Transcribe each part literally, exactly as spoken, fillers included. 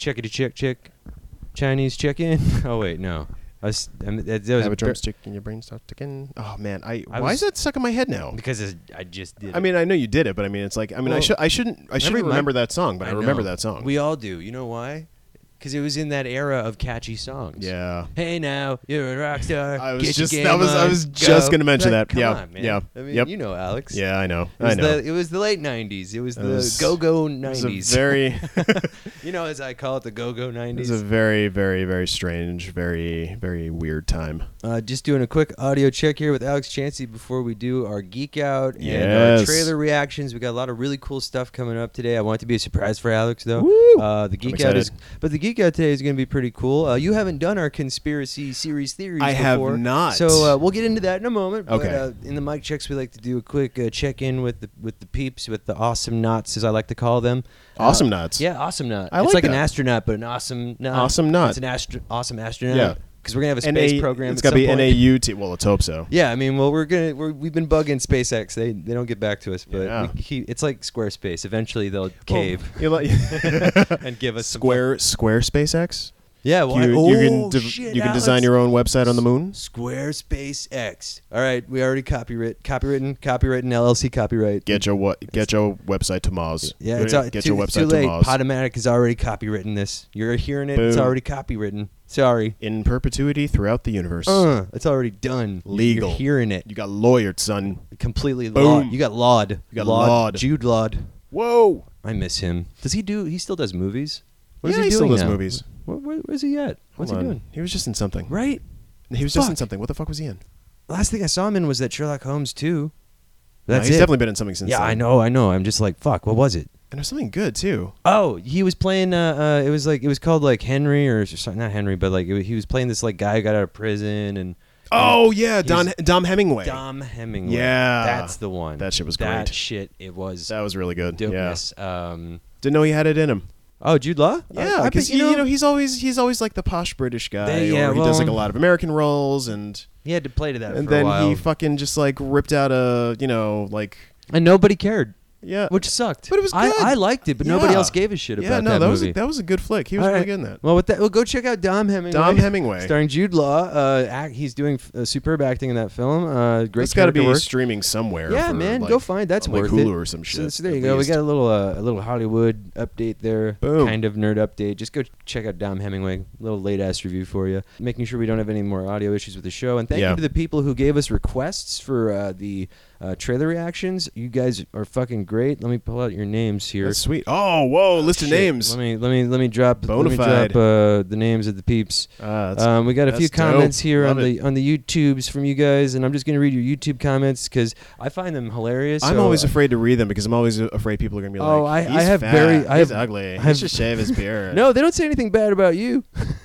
Chickity chick chick. Chinese chicken. Oh wait, no. I was, I mean, that, that was Have a a drumstick and your brain starts ticking. Oh man, I, I why was- is that stuck in my head now? because it's, I just did. I it. mean, I know you did it, but I mean, it's like I mean, I Well, should I shouldn't I shouldn't every remember mon- that song, but I, I remember know. that song. We all do. You know why? Because it was in that era of catchy songs. yeah. Hey now, you're a rock star. I was Get your just- game that was- I on, was go. just gonna mention Like, that. come Yeah, on, man. yeah, I mean, yep. you know, Alex. Yeah, I know. It was I know. The, it was the late nineties. It was It the was- go-go It was nineties. a very You know, as I call it, the go-go it nineties. was a very very very strange, very very weird time. Uh, just doing a quick audio check here with Alex Chansey before we do our geek out and Yes. our trailer reactions. We got a lot of really cool stuff coming up today. I want it to be a surprise for Alex though. Woo! Uh, the geek out is, but the geek out today is going to be pretty cool. Uh, you haven't done our conspiracy series theories I have before, not. so uh, we'll get into that in a moment. But, Okay. uh, in the mic checks, we like to do a quick uh, check in with the with the peeps, with the awesome knots, as I like to call them. Awesome Uh, nuts. Yeah, awesome nut. I it's like like an that. astronaut, but an awesome nut. Awesome nut. It's an astro- awesome astronaut. Yeah. Because we're gonna have a N space A program. It's at got to some be point. N A U T. Well, let's hope so. Yeah, I mean, well, we're gonna we're, we've been bugging SpaceX. They they don't get back to us, but Yeah. we keep, it's like Squarespace. Eventually, they'll cave Well, you like and give us some Square Square SpaceX. Yeah, well, you, I, you oh, can dev- shit, you can Alex. design your own website on the moon. Squarespace X. All right, we already copyright copywritten copywritten L L C copyright. Get your what? Get your website to Mars. Yeah, it's, uh, get too, your it's website too late. to Mars. Podomatic has already copywritten this. You're hearing it. It's Boom. already copywritten. Sorry. In perpetuity throughout the universe. Uh, it's already done. Legal. You're hearing it. You got lawyered, son. Completely Boom. laud. You got Laud. You got Laud. Laud. Jude Laud. Whoa. I miss him. Does he do? He still does movies. What is yeah, he, he doing still does now? movies. Where, where, where's he at? What's Hold he on. doing? He was just in something. Right. He was just in Fuck. something. What the fuck was he in? Last thing I saw him in was that Sherlock Holmes two. No, That's he's it. definitely been in something since Yeah, then. I know, I know. I'm just like, fuck. What was it? And there's something good too. Oh, he was playing. Uh, uh, it was like it was called like Henry or sorry, not Henry, but like it, he was playing this like guy who got out of prison and. Oh yeah, He's- Don Dom Hemingway. Dom Hemingway. Yeah. that's the one. That shit was That great. shit, it was That was really good. dopeness. Um, Didn't know he had it in him. oh, Jude Law. I- Yeah, I because bet, you, you know he's always he's always like the posh British guy, They- yeah, or he does like a well- lot of American roles, and he had to play to that and for a then while, he fucking just like ripped out a you know like and nobody cared, yeah, which sucked. But it was I, good. I liked it, but nobody Yeah. else gave a shit yeah about no that, that was movie. a, that was a good flick. He was All really right. good in that. Well, with that, well, go check out Dom Hemingway. Dom Hemingway. starring Jude Law. Uh, act, he's doing uh, superb acting in that film. Uh, great. It's got to character be work. streaming somewhere. Yeah, for, man, like, go find that's on, like worth Hulu it. or some shit. So, so there at you go. least. We got a little uh, a little Hollywood update there. Boom. Kind of nerd update. Just go check out Dom Hemingway. A little late ass review for you. Making sure we don't have any more audio issues with the show. And thank Yeah. you to the people who gave us requests for uh, the uh, trailer reactions. You guys are fucking great. Let me pull out your names here. That's sweet. Oh, whoa! List of Shit. names. Let me let me let me drop let me Bonafide. drop uh, the names of the peeps. Ah, that's- Um, we got a that's few comments dope. here Love on it. the on the YouTubes from you guys, and I'm just gonna read your YouTube comments because I find them hilarious. I'm so- always afraid to read them because I'm always afraid people are gonna be Oh, like, I- He's I have fat. very- I He's have- ugly. I He have- should shave his beard. No, they don't say anything bad about you.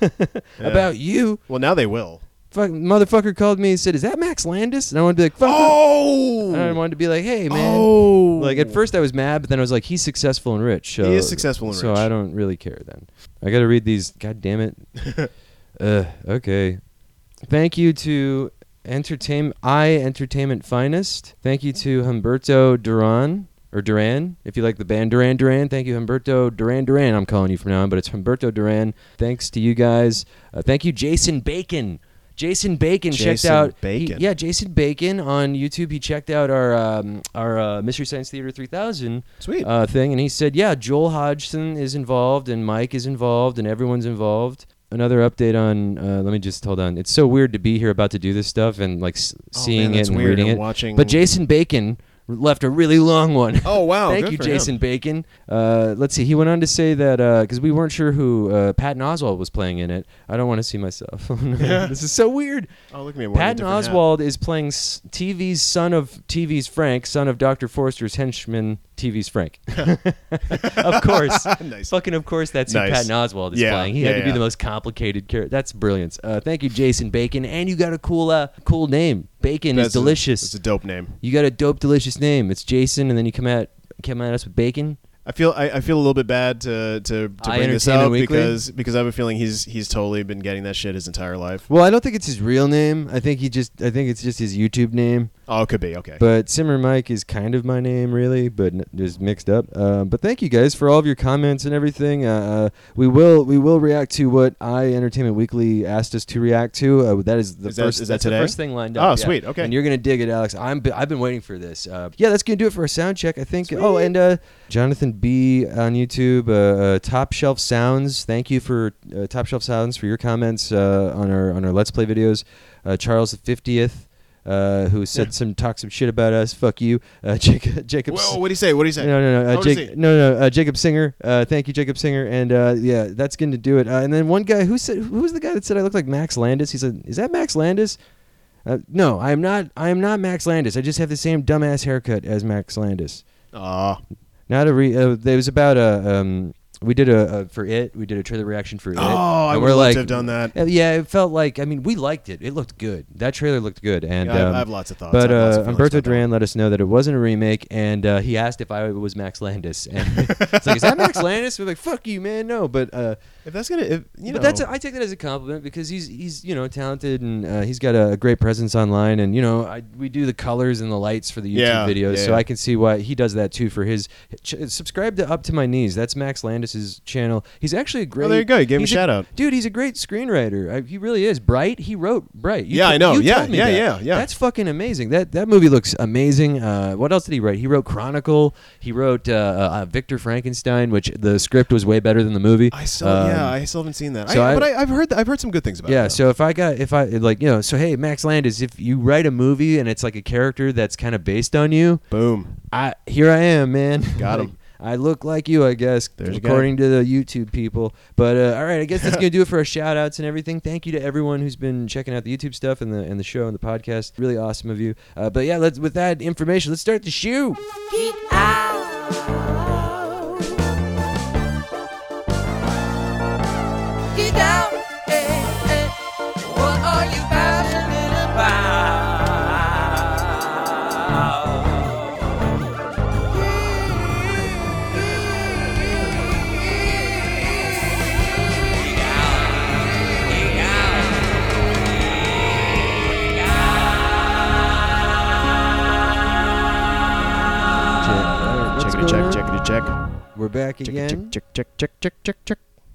About you. Well, now they will. Fuck, motherfucker called me and said, "Is that Max Landis?" And I wanted to be like, "Fuck." Oh. And I wanted to be like, "Hey, man." Oh. Like at first I was mad, but then I was like, "He's successful and rich." So, He is successful and so rich. I don't really care then. I got to read these. God damn it. uh, okay. Thank you to Entertain I Entertainment Finest. Thank you to Humberto Duran. Or Duran, if you like the band Duran Duran. Thank you, Humberto Duran Duran. I'm calling you from now on, but it's Humberto Duran. Thanks to you guys. Uh, thank you, Jason Bacon. Jason Bacon checked Jason out. he- Bacon. yeah, Jason Bacon on YouTube. He checked out our um, our uh, Mystery Science Theater three thousand Sweet. uh, thing, and he said, "Yeah, Joel Hodgson is involved, and Mike is involved, and everyone's involved." Another update on. Uh, let me just hold on. It's so weird to be here about to do this stuff and like s- Oh, seeing man, it that's and weird. reading I'm it. watching- But Jason Bacon left a really long one. Oh wow! Thank good you, for Jason him. Bacon. Uh, let's see. He went on to say that because we weren't sure who uh, Patton Oswalt was playing in it. I don't want to see myself. This is so weird. Oh look at me. I'm wearing a Patton different hat. Oswalt is playing s- T V's son of T V's Frank, son of Doctor Forster's henchman, T V's Frank. Of course. Nice. Fucking of course that's who Nice. Patton Oswalt is Yeah, playing. He yeah, had to be yeah. the most complicated character. That's brilliance. Uh, thank you, Jason Bacon. And you got a cool uh, cool name. Bacon That's is delicious. A, it's a dope name. You got a dope, delicious name. It's Jason, and then you come at come at us with bacon. I feel I, I feel a little bit bad to to, to I bring this Entertainment up Weekly? because because I have a feeling he's he's totally been getting that shit his entire life. Well, I don't think it's his real name. I think he just I think it's just his YouTube name. Oh, it could be. Okay. But Simmer Mike is kind of my name, really, but n- just mixed up. Uh, but thank you guys for all of your comments and everything. Uh, uh, we will we will react to what I Entertainment Weekly asked us to react to. Uh, that is the Is that- first. is that that's the today? first thing lined up. Oh, yeah. sweet. Okay. And you're gonna dig it, Alex. I'm b- I've been waiting for this. Uh, yeah, that's gonna do it for a sound check, I think. Oh, and uh, Jonathan B on YouTube, uh, uh, Top Shelf Sounds. Thank you for uh, Top Shelf Sounds for your comments uh, on our on our Let's Play videos. Uh, Charles the fiftieth. Uh, who said Yeah. some talk some shit about us? Fuck you, uh, Jacob. Jacob. Whoa, what do you say? What do you say? No, no, no, uh, What is Jake, he? no, no, uh, Jacob Singer. Uh, thank you, Jacob Singer. And uh, yeah, that's going to do it. Uh, and then one guy who said, who was the guy that said I look like Max Landis? He said, "Is that Max Landis?" Uh, no, I am not. I am not Max Landis. I just have the same dumbass haircut as Max Landis. Aw. Not a re. Uh, it was about a. Um, we did a, a for it. We did a trailer reaction for it. Oh, I And would we're like like, to have done that. uh, Yeah, it felt like. I mean, we liked it. It looked good. That trailer looked good. And Yeah, I have- um, I have lots of thoughts. But I have lots uh, of feelings Umberto about that Duran one. let us know that it wasn't a remake, and uh, he asked if I was Max Landis. And it's like, is that Max Landis? We're like, fuck you, man, no. But uh, If that's gonna, if, you know, but that's a, I take that as a compliment because he's he's you know talented and uh, he's got a, a great presence online, and you know I we do the colors and the lights for the YouTube Yeah, videos, yeah, so yeah. I can see why he does that too for his. Ch- subscribe to Up to My Knees. That's Max Landis's channel. He's actually a great. Oh, there you go. You gave him a he's shout out. dude. He's a great screenwriter. I, he really is. Bright. He wrote Bright. You Yeah, to- I know. you Yeah, told me yeah, that. yeah, yeah. That's fucking amazing. That that movie looks amazing. Uh, what else did he write? He wrote Chronicle. He wrote uh, uh, Victor Frankenstein, which the script was way better than the movie. I still, Um, yeah, I still haven't seen that. so I, I- but I, I've heard, that, I've heard some good things about it. Yeah, though. so if I got if I like you know so hey Max Landis, if you write a movie and it's like a character that's kind of based on you, boom. I here I am, man. Got Like, him. I look like you, I guess, There's a guy. according to the YouTube people. But uh, all right, I guess that's gonna do it for our shout outs and everything. Thank you to everyone who's been checking out the YouTube stuff and the and the show and the podcast. Really awesome of you. Uh, but yeah, let's with that information, let's start the shoe. Get out. Get out. Hey, hey. What are you passionate about? Get out. Get out. What's Checkity going check, on? checkity check. We're back Check, again. check, check, check, check, check, check.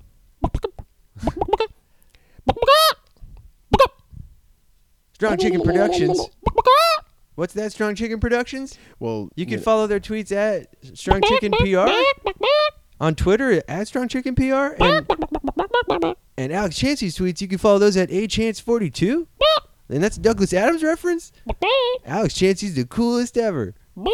Strong Chicken Productions. What's that? Strong Chicken Productions? Well, You can know- follow their tweets at Strong Chicken P R on Twitter at Strong Chicken P R and and Alex Chancey's tweets. You can follow those at A Chance forty-two. And that's a Douglas Adams reference. Alex Chancey's the coolest ever.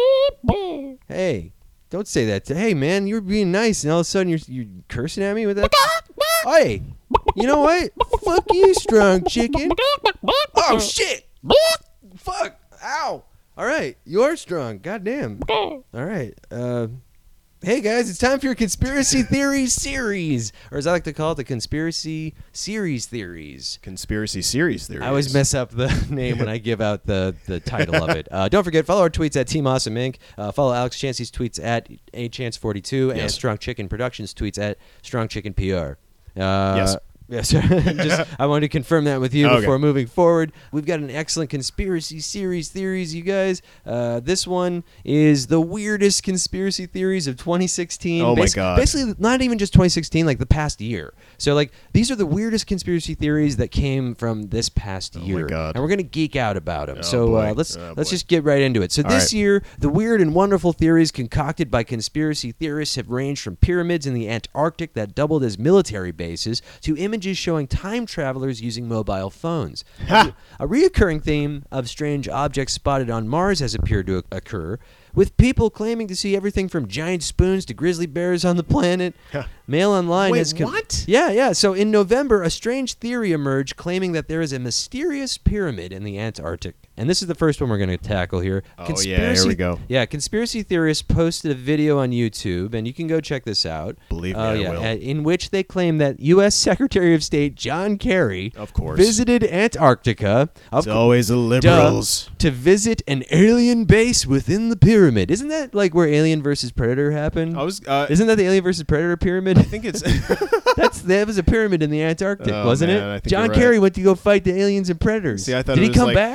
Hey, don't say that. To, hey, man, you were being nice, and all of a sudden you're you're cursing at me with that. Hey, you know what? Fuck you, Strong Chicken. Oh shit! Fuck! Ow! All right, you're strong. Goddamn. All right. Uh, hey guys, it's time for your conspiracy theory series, or as I like to call it, the conspiracy series theories. conspiracy series theories. I always mess up the name when I give out the, the title of it. Uh, don't forget, follow our tweets at Team Awesome Incorporated. Uh, follow Alex Chancey's tweets at A Chance forty-two and Yes. Strong Chicken Productions tweets at Strong Chicken P R. Uh, Yes. Yes, just I wanted to confirm that with you Okay. before moving forward. We've got an excellent conspiracy series theories, you guys. Uh, this one is the weirdest conspiracy theories of twenty sixteen. Oh my Basi- God. Basically, not even just twenty sixteen, like the past year. So, like, these are the weirdest conspiracy theories that came from this past Oh my year, God. and we're gonna geek out about them. Oh so boy. uh, let's Oh let's boy. just get right into it. So All this right. year, the weird and wonderful theories concocted by conspiracy theorists have ranged from pyramids in the Antarctic that doubled as military bases to images showing time travelers using mobile phones. Ha! A reoccurring theme of strange objects spotted on Mars has appeared to occur, with people claiming to see everything from giant spoons to grizzly bears on the planet. Huh. Mail Online Wait, has com- what? Yeah, yeah. So in November, a strange theory emerged claiming that there is a mysterious pyramid in the Antarctic. And this is the first one we're going to tackle here. Oh, yeah, here we go. Yeah, conspiracy theorists posted a video on YouTube, and you can go check this out. Believe me, Uh, I yeah, will. uh, in which they claim that U S Secretary of State John Kerry Of course. visited Antarctica. Of It's always the Duh, liberals. to visit an alien base within the pyramid. Isn't that like where Alien versus Predator happened? I was. Uh, Isn't that the Alien versus Predator pyramid? I think it's. That's that was a pyramid in the Antarctic, Oh, wasn't man, I it? think John you're right. Kerry went to go fight the aliens and predators. See, I thought Did it he was come like, back? I thought it was like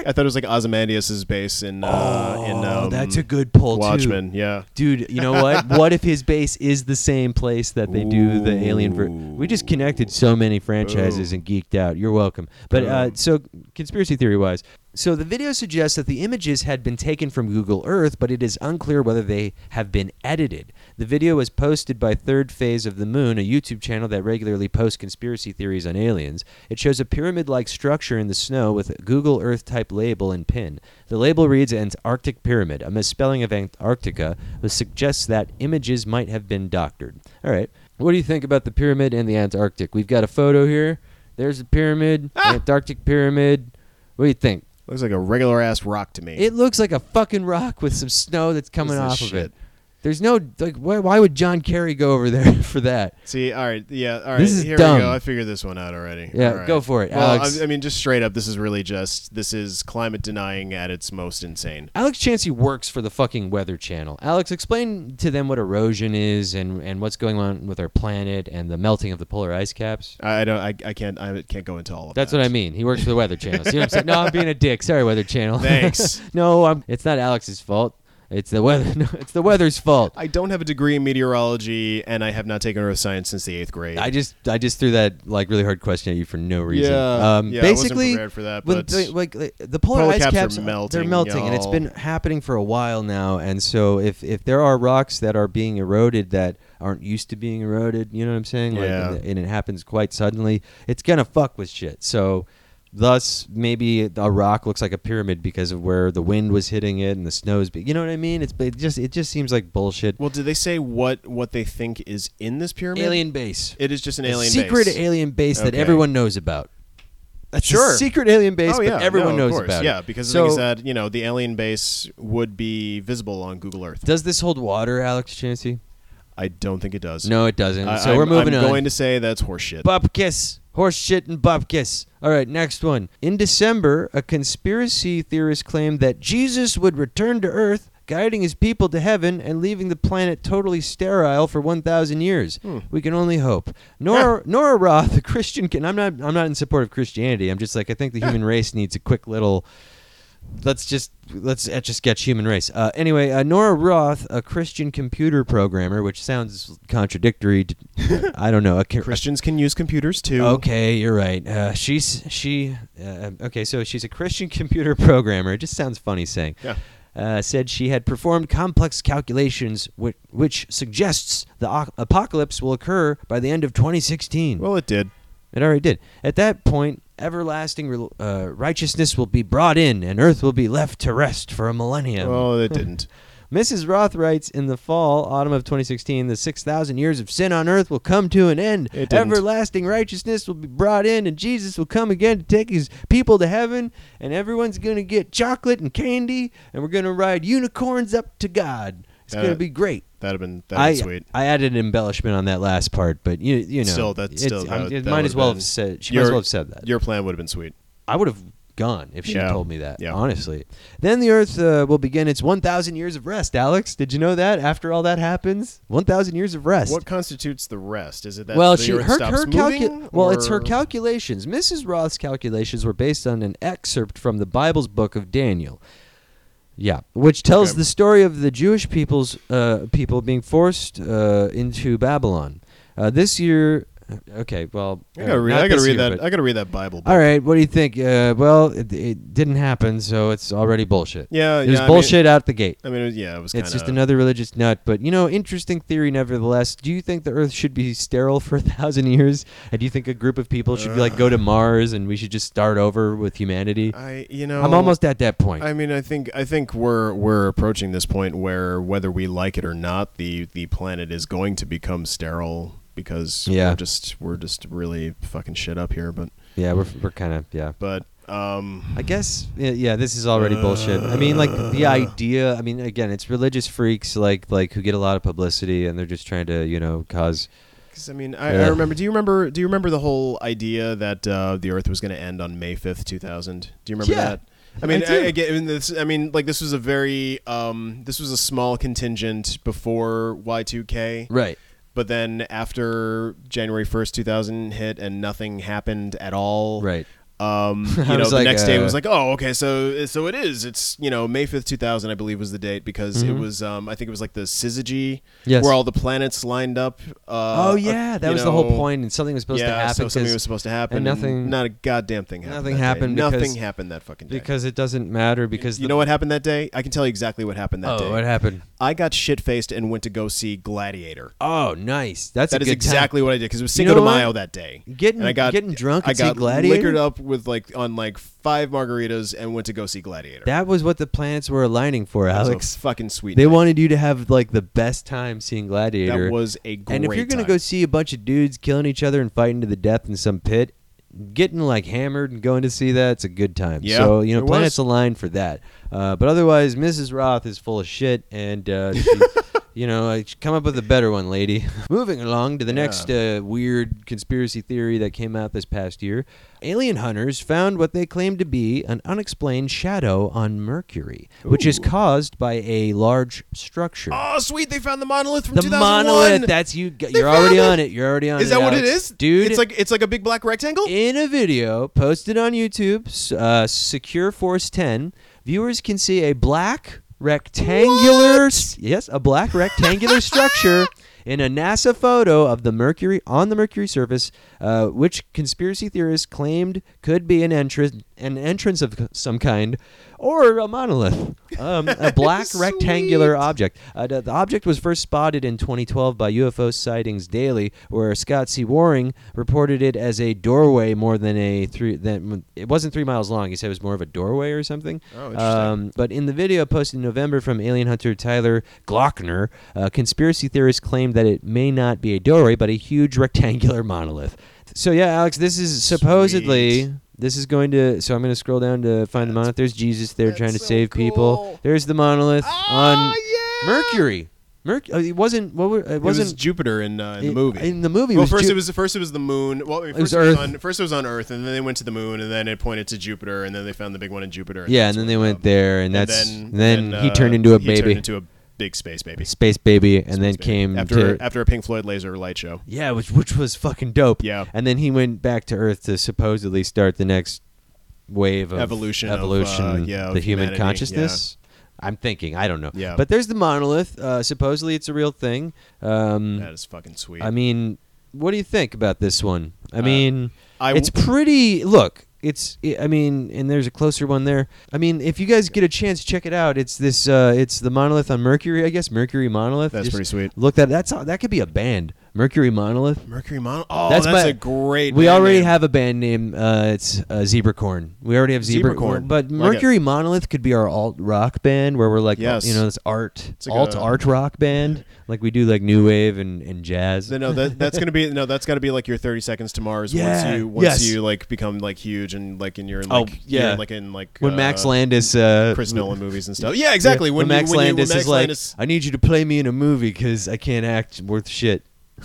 Ozymandias's base in uh, in Oh, um, that's a good pull too. Watchmen. Yeah. Dude, you know what? What if his base is the same place that they do the Alien? Ver- we just connected so many franchises Boom. and geeked out. You're welcome. But uh, Boom. so, conspiracy theory wise, so the video suggests that the images had been taken from Google Earth, but it is unclear whether they have been edited. The video was posted by Third Phase of the Moon, a YouTube channel that regularly posts conspiracy theories on aliens. It shows a pyramid-like structure in the snow with a Google Earth-type label and pin. The label reads Antarctic Pyramid. A misspelling of Antarctica suggests that images might have been doctored. All right. What do you think about the pyramid and the Antarctic? We've got a photo here. There's the pyramid, Ah! Antarctic Pyramid. What do you think? Looks like a regular ass rock to me. It looks like a fucking rock with some snow that's coming What's off this of it. shit? There's no like. Why, why would John Kerry go over there for that? See, all right, yeah, all right. This is here dumb. we go. I figured this one out already. Yeah, All right. go for it, Well, Alex. I, I mean, just straight up, this is really just this is climate denying at its most insane. Alex Chansey works for the fucking Weather Channel. Alex, explain to them what erosion is and, and what's going on with our planet and the melting of the polar ice caps. I, I don't. I, I can't. I can't go into all of That's that. what I mean. He works for the Weather Channel. See what I'm saying? No, I'm being a dick. Sorry, Weather Channel. Thanks. no, I'm, it's not Alex's fault. It's the weather. No, it's the weather's fault. I don't have a degree in meteorology, and I have not taken earth science since the eighth grade. I just I just threw that like really hard question at you for no reason. Yeah, um, yeah, I wasn't basically, prepared for that, when but the, like the the polar, polar ice caps are caps melting, they're melting, and it's y'all. been happening for a while now. And so if if there are rocks that are being eroded that aren't used to being eroded, you know what I'm saying? Like, Yeah. and, and it happens quite suddenly, it's gonna fuck with shit. So. Thus, maybe a rock looks like a pyramid because of where the wind was hitting it and the snow's. Be- you know what I mean? It's it just it just seems like bullshit. well, did they say what what they think is in this pyramid? Alien base. It is just an A alien secret base. alien base that Okay. everyone knows about. That's Sure. a secret alien base, oh yeah, but everyone no, of knows course. about yeah, it. because the so, thing is that you know the alien base would be visible on Google Earth. does this hold water, Alex Chansey? I don't think it does. No, it doesn't. I, so I'm, we're moving I'm on. going to say that's horseshit. Bupkis. Horse shit and bupkis. All right, next one. In December, a conspiracy theorist claimed that Jesus would return to Earth, guiding his people to heaven and leaving the planet totally sterile for one thousand years. Hmm. We can only hope. Nora, Nora Roth, a Christian, can, I'm not I'm not in support of Christianity. I'm just like I think the human race needs a quick little Let's just let's etch a sketch human race. Uh, anyway, uh, Nora Roth, a Christian computer programmer, which sounds contradictory. To, I don't know. A, co- Christians can use computers too. Okay, you're right. Uh, she's she. Uh, okay, so she's a Christian computer programmer. It just sounds funny saying. Yeah. Uh, said she had performed complex calculations, which, which suggests the o- apocalypse will occur by the end of twenty sixteen. Well, it did. It already did. At that point, everlasting re- uh, righteousness will be brought in, and Earth will be left to rest for a millennium. Well, it didn't. Missus Roth writes, in the fall, autumn of twenty sixteen, the six thousand years of sin on earth will come to an end. It didn't. Everlasting righteousness will be brought in, and Jesus will come again to take his people to heaven, and everyone's going to get chocolate and candy, and we're going to ride unicorns up to God. It's Uh, going to be great. That'd have been that'd I, been sweet. I added an embellishment on that last part, but you you know, Still, that's it's- still- that I'm- would- it that might would as have well been- have said she might as Your- well have said that. Your plan would have been sweet. I would have gone if she Yeah. told me that, Yeah. honestly. Then the Earth uh, will begin its one thousand years of rest, Alex. Did you know that? After all that happens, one thousand years of rest. What constitutes the rest? Is it that well, the she Earth her stops her moving, calcu- Well, it's her or- calculations. Missus Roth's calculations were based on an excerpt from the Bible's book of Daniel. Yeah, which tells Okay. the story of the Jewish people's uh, people being forced uh, into Babylon. Uh, this year, okay, well, I gotta uh, read. not I gotta this read year, that. but- I gotta read that Bible. book. all right, what do you think? Uh, well, it, it didn't happen, so it's already bullshit. Yeah, It was yeah, I bullshit out the gate. Mean, I mean, it was- yeah, it was. It's kinda, just another religious nut. But, you know, interesting theory nevertheless. Do you think the Earth should be sterile for a thousand years? And do you think a group of people should, be like, go to Mars and we should just start over with humanity? I, you know, I'm almost at that point. I mean, I think I think we're we're approaching this point where whether we like it or not, the the planet is going to become sterile because Yeah. we're just we're just really fucking shit up here. But yeah, we're, we're kind of, yeah. but um, I guess, yeah, yeah, this is already bullshit. I mean, like, the idea, I mean, again, it's religious freaks, like, like who get a lot of publicity and they're just trying to, you know, cause... 'cause, I mean, I, Yeah. I remember. Do you remember? Do you remember the whole idea that uh, the Earth was going to end on May fifth, two thousand? Do you remember Yeah. that? I mean, I do. I, again, I mean, this. I mean, like this was a very, um, this was a small contingent before Y two K. Right. But then after January first, two thousand hit and nothing happened at all, Right. Um, you I know, was the like, next day it uh, was like, oh, okay, so so it is. It's you know May fifth, two thousand, I believe was the date because it Mhm. was. Um, I think it was like the syzygy, Yes. where all the planets lined up. Uh, oh yeah, uh, that you was the whole know, point, and something was supposed yeah, to happen. so something 'cause- was supposed to happen, and nothing- not a goddamn thing happened. nothing that day. happened Nothing because- happened that fucking day. because it doesn't matter. Because you the, know what happened that day? I can tell you exactly what happened that oh, day. what happened? I got shit faced and went to go see Gladiator. Oh, nice. That's That a is good exactly what I did because it was You Cinco know de what? Mayo that day. time. Getting And I got getting drunk I and see got Gladiator. liquored up with like on like five margaritas and went to go see Gladiator. That was what the planets were aligning for, That was Alex. a fucking sweet. They night. wanted you to have like the best time seeing Gladiator. That was a great. and if you're gonna time. go see a bunch of dudes killing each other and fighting to the death in some pit, getting like hammered and going to see that, it's a good time. Yeah, so you know, it planets was. align for that. Uh, but otherwise, Missus Roth is full of shit, and uh, she, you know, uh, come up with a better one, lady. Moving along to the Yeah. next uh, weird conspiracy theory that came out this past year. Alien hunters found what they claimed to be an unexplained shadow on Mercury, which is Ooh. caused by a large structure. Oh, sweet! They found the monolith from the two thousand one. monolith. That's you. You're found already it. on it. You're already on it. Is that what it Alex. is, dude? It's like it's like a big black rectangle. in a video posted on YouTube, s- uh, Secure Force ten, viewers can see a black rectangular, s- yes, a black rectangular structure in a NASA photo of the Mercury on the Mercury surface, uh, which conspiracy theorists claimed could be an entrance, an entrance of some kind, or a monolith, um, a black rectangular Sweet. object. Uh, the, the object was first spotted in twenty twelve by U F O Sightings Daily, where Scott C. Waring reported it as a doorway more than a three. Than, it wasn't three miles long. He said it was more of a doorway or something. Oh, interesting. Um, but in the video posted in November from alien hunter Tyler Glockner, uh, conspiracy theorists claimed that it may not be a doorway, but a huge rectangular monolith. So yeah, Alex, this is supposedly. Sweet. This is going to. So I'm going to scroll down to find the That's- monolith. There's Jesus there that's trying to so save people. cool. There's the monolith on Oh, yeah! Mercury. Merc. Uh, it wasn't. What? Were, it It was wasn't Jupiter in, uh, in the it- movie. In the movie, well, was first Ju- it was first it was the moon. Well, first was it was Earth. on first it was on Earth, and then they went to the moon, and then it pointed to Jupiter, and then they found the big one in Jupiter. Yeah, that's and then where they it went was. there, and And that's then, then, then, he uh, turned into a he baby, turned into a big space baby. space baby, and Space then baby. came after to after a Pink Floyd laser light show. yeah, which which was fucking dope. Yeah. And then he went back to Earth to supposedly start the next wave of Evolution of, evolution, uh, yeah, of the human humanity, consciousness. I'm thinking, I don't know. Yeah. But there's the monolith. Uh, supposedly, it's a real thing. Um, That is fucking sweet. I mean, what do you think about this one? I Uh, mean, I it's pretty. Look, it's. I mean, and there's a closer one there. I mean, if you guys get a chance, check it out. It's this. Uh, it's the monolith on Mercury. I guess Mercury monolith. That's Just pretty sweet. Look that. That's that could be a band. Mercury monolith. Mercury Mon. Oh, That's that's, my- a great. We band already name. have a band name. Uh, it's uh, Zebracorn. We already have Zebra- Zebracorn. But Like it. Mercury Monolith could be our alt rock band, where we're like, Yes. you know, this art, It's like alt a- art rock band, like we do like new wave and, and jazz. No, that, that's gonna be no. That's got to be like your thirty seconds to Mars. Yeah, Once you once yes. you like become like huge and like in your Oh, like yeah. you're, like in like when uh, Max Landis, uh, Chris Nolan movies and stuff. Yeah, exactly. yeah, when, when you- Max when you- when Landis Max is like, Landis- I need you to play me in a movie because I can't act worth shit.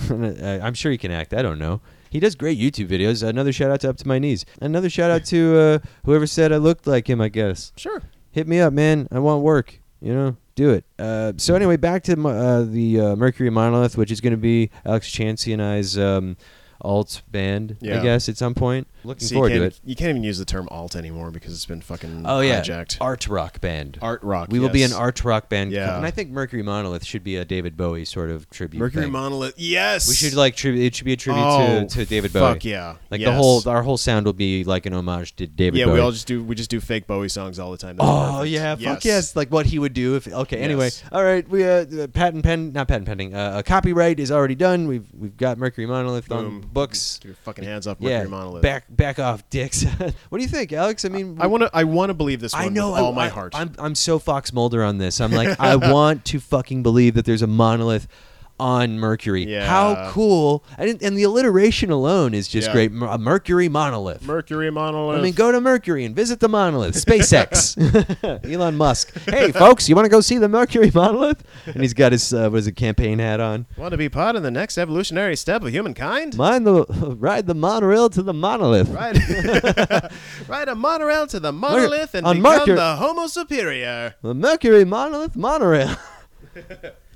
I- I'm sure he can act. I don't know. He does great YouTube videos. Another shout out to Up to My Knees. Another shout out to uh, whoever said I looked like him, I guess. sure. Hit me up, man. I want work. You know, do it. Uh, so anyway, back to mo- uh, the uh, Mercury Monolith, which is going to be Alex Chansey and I's um, alt band, I Yeah. guess, at some point. Looking See, you forward to can't, it. you can't even use the term alt anymore because it's been fucking Oh yeah, hijacked. art rock band. Art rock. We will be an yes. art rock band, Yeah. and I think Mercury Monolith should be a David Bowie sort of tribute. Mercury thing. Monolith. Yes. We should like tribute. It should be a tribute oh, to, to David fuck Bowie. yeah. Like yes. the whole our whole sound will be like an homage to David Yeah, Bowie. we all just do we just do fake Bowie songs all the time. That's Oh perfect. yeah, yes. fuck yes! Like what he would do if. Okay, anyway, Yes. all right. We uh, uh, patent pen, not patent pending. Uh, a copyright is already done. We've we've got Mercury Monolith on Boom. books. Get your fucking hands off Mercury Yeah, Monolith. back back off, dicks. What do you think, Alex? I mean, I want to I want to believe this one I know with all I, my I- heart. I'm I'm so Fox Mulder on this. I'm like, I want to fucking believe that there's a monolith on Mercury. Yeah. How cool! And, and the alliteration alone is just Yeah. great. Mer- A Mercury monolith. Mercury Monolith. I mean, go to Mercury and visit the monolith. SpaceX. Elon Musk. Hey, folks, you want to go see the Mercury monolith? And he's got his uh, what is it, campaign hat on. Want to be part of the next evolutionary step of humankind? Mind the ride the monorail to the monolith. Ride, ride a monorail to the monolith and on become Mercury- the Homo superior. The Mercury monolith monorail.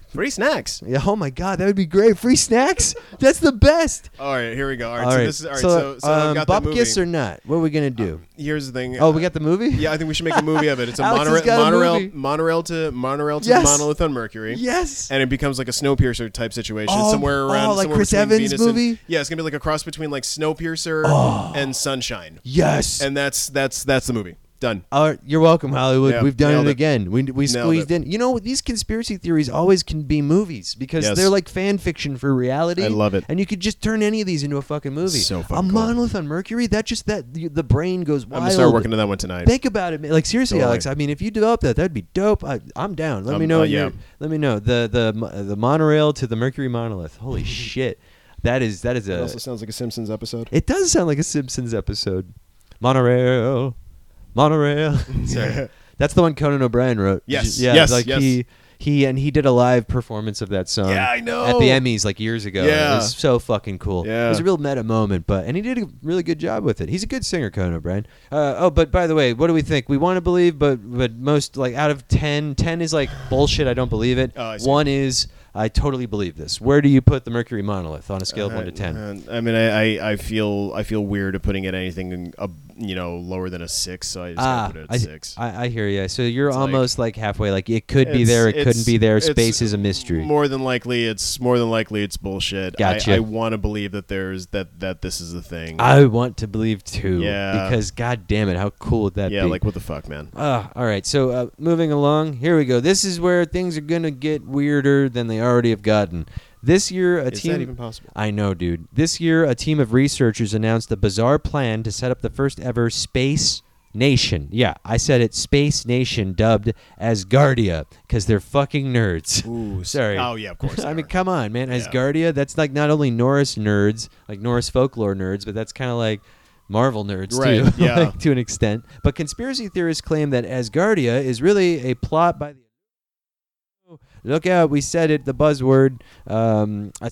Free snacks. Yeah, oh my God, that would be great. Free snacks? That's the best. All right, here we go. All right, All so right, this is all right. so, So, so, I've um, got that movie. Bupkis or not? What are we gonna do? Here's the thing. oh, we got the movie. Yeah, I think we should make a movie of it. It's a Alex has monorail, got a monorail, movie. monorail to monorail to Yes. the monolith on Mercury. Yes. And it becomes like a Snowpiercer type situation Oh, somewhere around. oh, like somewhere Chris between Evans Venus and- movie? yeah, it's gonna be like a cross between like Snowpiercer Oh. and Sunshine. Yes. And that's that's that's the movie. Done. All right, you're welcome, Hollywood. Yeah, We've done nailed it it. again. We we Nailed squeezed it. in. You know, these conspiracy theories always can be movies because Yes. they're like fan fiction for reality. I love it. And you could just turn any of these into a fucking movie. So a fucking cool. monolith on Mercury. That just that the, the brain goes I'm wild. gonna start working on that one tonight. Think about it, man. Like seriously, Totally. Alex. I mean, if you develop that, that'd be dope. I, I'm down. Let me Um, know. uh, your- yeah. Let me know the the mo- the monorail to the Mercury monolith. Holy shit, that is that is It a. also sounds like a Simpsons episode. It does sound like a Simpsons episode. Monorail, monorail. Sorry, that's the one Conan O'Brien wrote. Yes, yeah, yes, like yes. he he and he did a live performance of that song. Yeah, I know. At the Emmys like years ago. Yeah. It was so fucking cool. Yeah. It was a real meta moment, but and he did a really good job with it. He's a good singer, Conan O'Brien. Uh, oh, but by the way, what do we think? We want to believe, but but most like out of ten, ten is like bullshit. I don't believe it. Oh, I see. One is I totally believe this. Where do you put the Mercury monolith on a scale of one to ten? Uh, I mean, I, I, I feel I feel weird of putting it anything in a, you know lower than a six, so I just Ah, gotta put it at I, six. I, I hear you. So you're It's like- almost like, halfway. Like it could be It's- there, it it's- couldn't be there. it's Space is a mystery. More than likely, it's more than likely it's bullshit. Gotcha. I, I want to believe that there's that that this is a thing. I want to believe too. Yeah. Because god damn it, how cool would that yeah, be? like what the fuck, man. Ah, all right. So uh, moving along, here we go. This is where things are gonna get weirder than they already have gotten. This year, a Is team. that even possible? I know, dude. This year, a team of researchers announced a bizarre plan to set up the first ever space nation. Yeah, I said it, Space Nation, dubbed Asgardia, because they're fucking nerds. Ooh, s- Sorry. Oh yeah, of course. I they mean, are. come on, man. Yeah. Asgardia, that's like not only Norse nerds, like Norse folklore nerds, but that's kind of like Marvel nerds, Right, too, yeah. like, to an extent. But conspiracy theorists claim that Asgardia is really a plot by the... Look out, we said it, the buzzword. Um, I-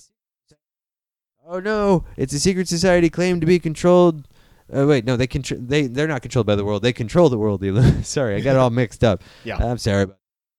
oh, no, it's a secret society claimed to be controlled... Uh, wait, no, they contr- they they're not controlled by the world. They control the world. Sorry, I got it all mixed up. Yeah. I'm sorry.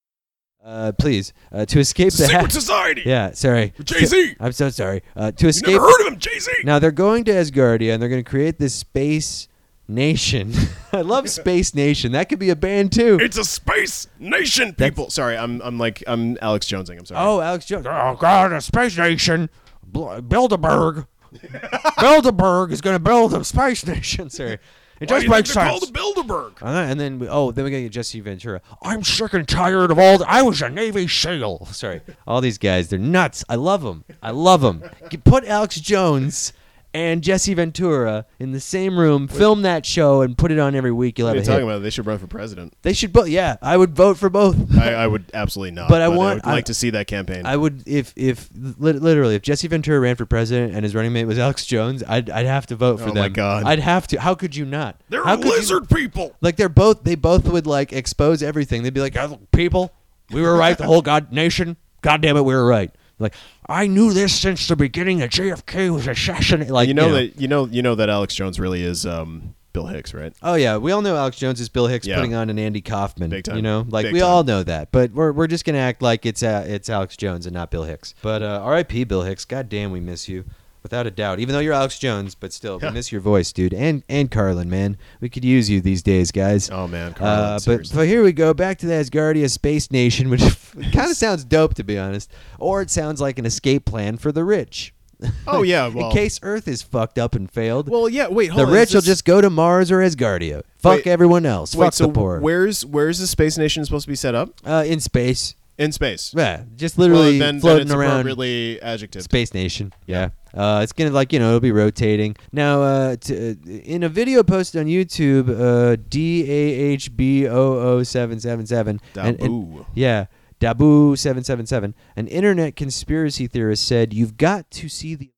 Uh, please, uh, to escape the Secret ha- Society. yeah, sorry. Jay-Z. I'm so sorry. Uh, to You escape. never heard of him, Jay-Z? Now they're going to Asgardia and they're going to create this space nation. I love Space Nation. That could be a band too. It's a space nation, That's- people. Sorry, I'm I'm like I'm Alex Jonesing. I'm sorry. Oh, Alex Jones. Oh God, a space nation. Bl- Bilderberg. Bilderberg is going to build a space nation. Sorry. It Why does do you make think they're sense. called Bilderberg? Uh, and then, we, oh, then we got to get Jesse Ventura. I'm sick and tired of all. The, I was a Navy SEAL. Sorry, all these guys, they're nuts. I love them. I love them. Put Alex Jones and Jesse Ventura in the same room, film that show, and put it on every week. You'll What have are a you hit. talking about? They should run for president. They should both. Yeah, I would vote for both. I, I would absolutely not. But I want- would I- like to see that campaign. I would if if li- literally if Jesse Ventura ran for president and his running mate was Alex Jones, I'd I'd have to vote for Oh them. my God. I'd have to. How could you not? They're How could you- lizard people. Like they're both, they both would like expose everything. They'd be like, "Oh, people, we were right. The whole god nation, god damn it, we were right." Like I knew this since the beginning that J F K was assassinated. Like you know that you know you know that Alex Jones really is um, Bill Hicks, right? Oh yeah, we all know Alex Jones is Bill Hicks Yeah. putting on an Andy Kaufman. Big time. You know, like Big we time. all know that, but we're we're just gonna act like it's uh, it's Alex Jones and not Bill Hicks. But uh, R I P Bill Hicks. God damn, we miss you. Without a doubt, even though you're Alex Jones, but still, Yeah. we miss your voice, dude. And and Carlin, man, we could use you these days, guys. Oh man, Carlin, Uh, but, seriously. but here we go back to the Asgardia Space Nation, which kind of sounds dope to be honest, or it sounds like an escape plan for the rich. Oh yeah, well, In case Earth is fucked up and failed, well yeah. Wait, hold the on, rich is will this- just go to Mars or Asgardia. Fuck Wait, everyone else. wait. Fuck So the poor. where's where's the space nation supposed to be set up? Uh, in space. In space. Yeah, just literally well, then, floating then it's around. appropriately adjective. Space Nation. Yeah. Uh, it's gonna like you know it'll be rotating. Now, uh, t- uh, in a video posted on YouTube, uh, D A H B zero zero seven seven seven. Dabu. Yeah, Dabu seven seven seven. An internet conspiracy theorist said, "You've got to see the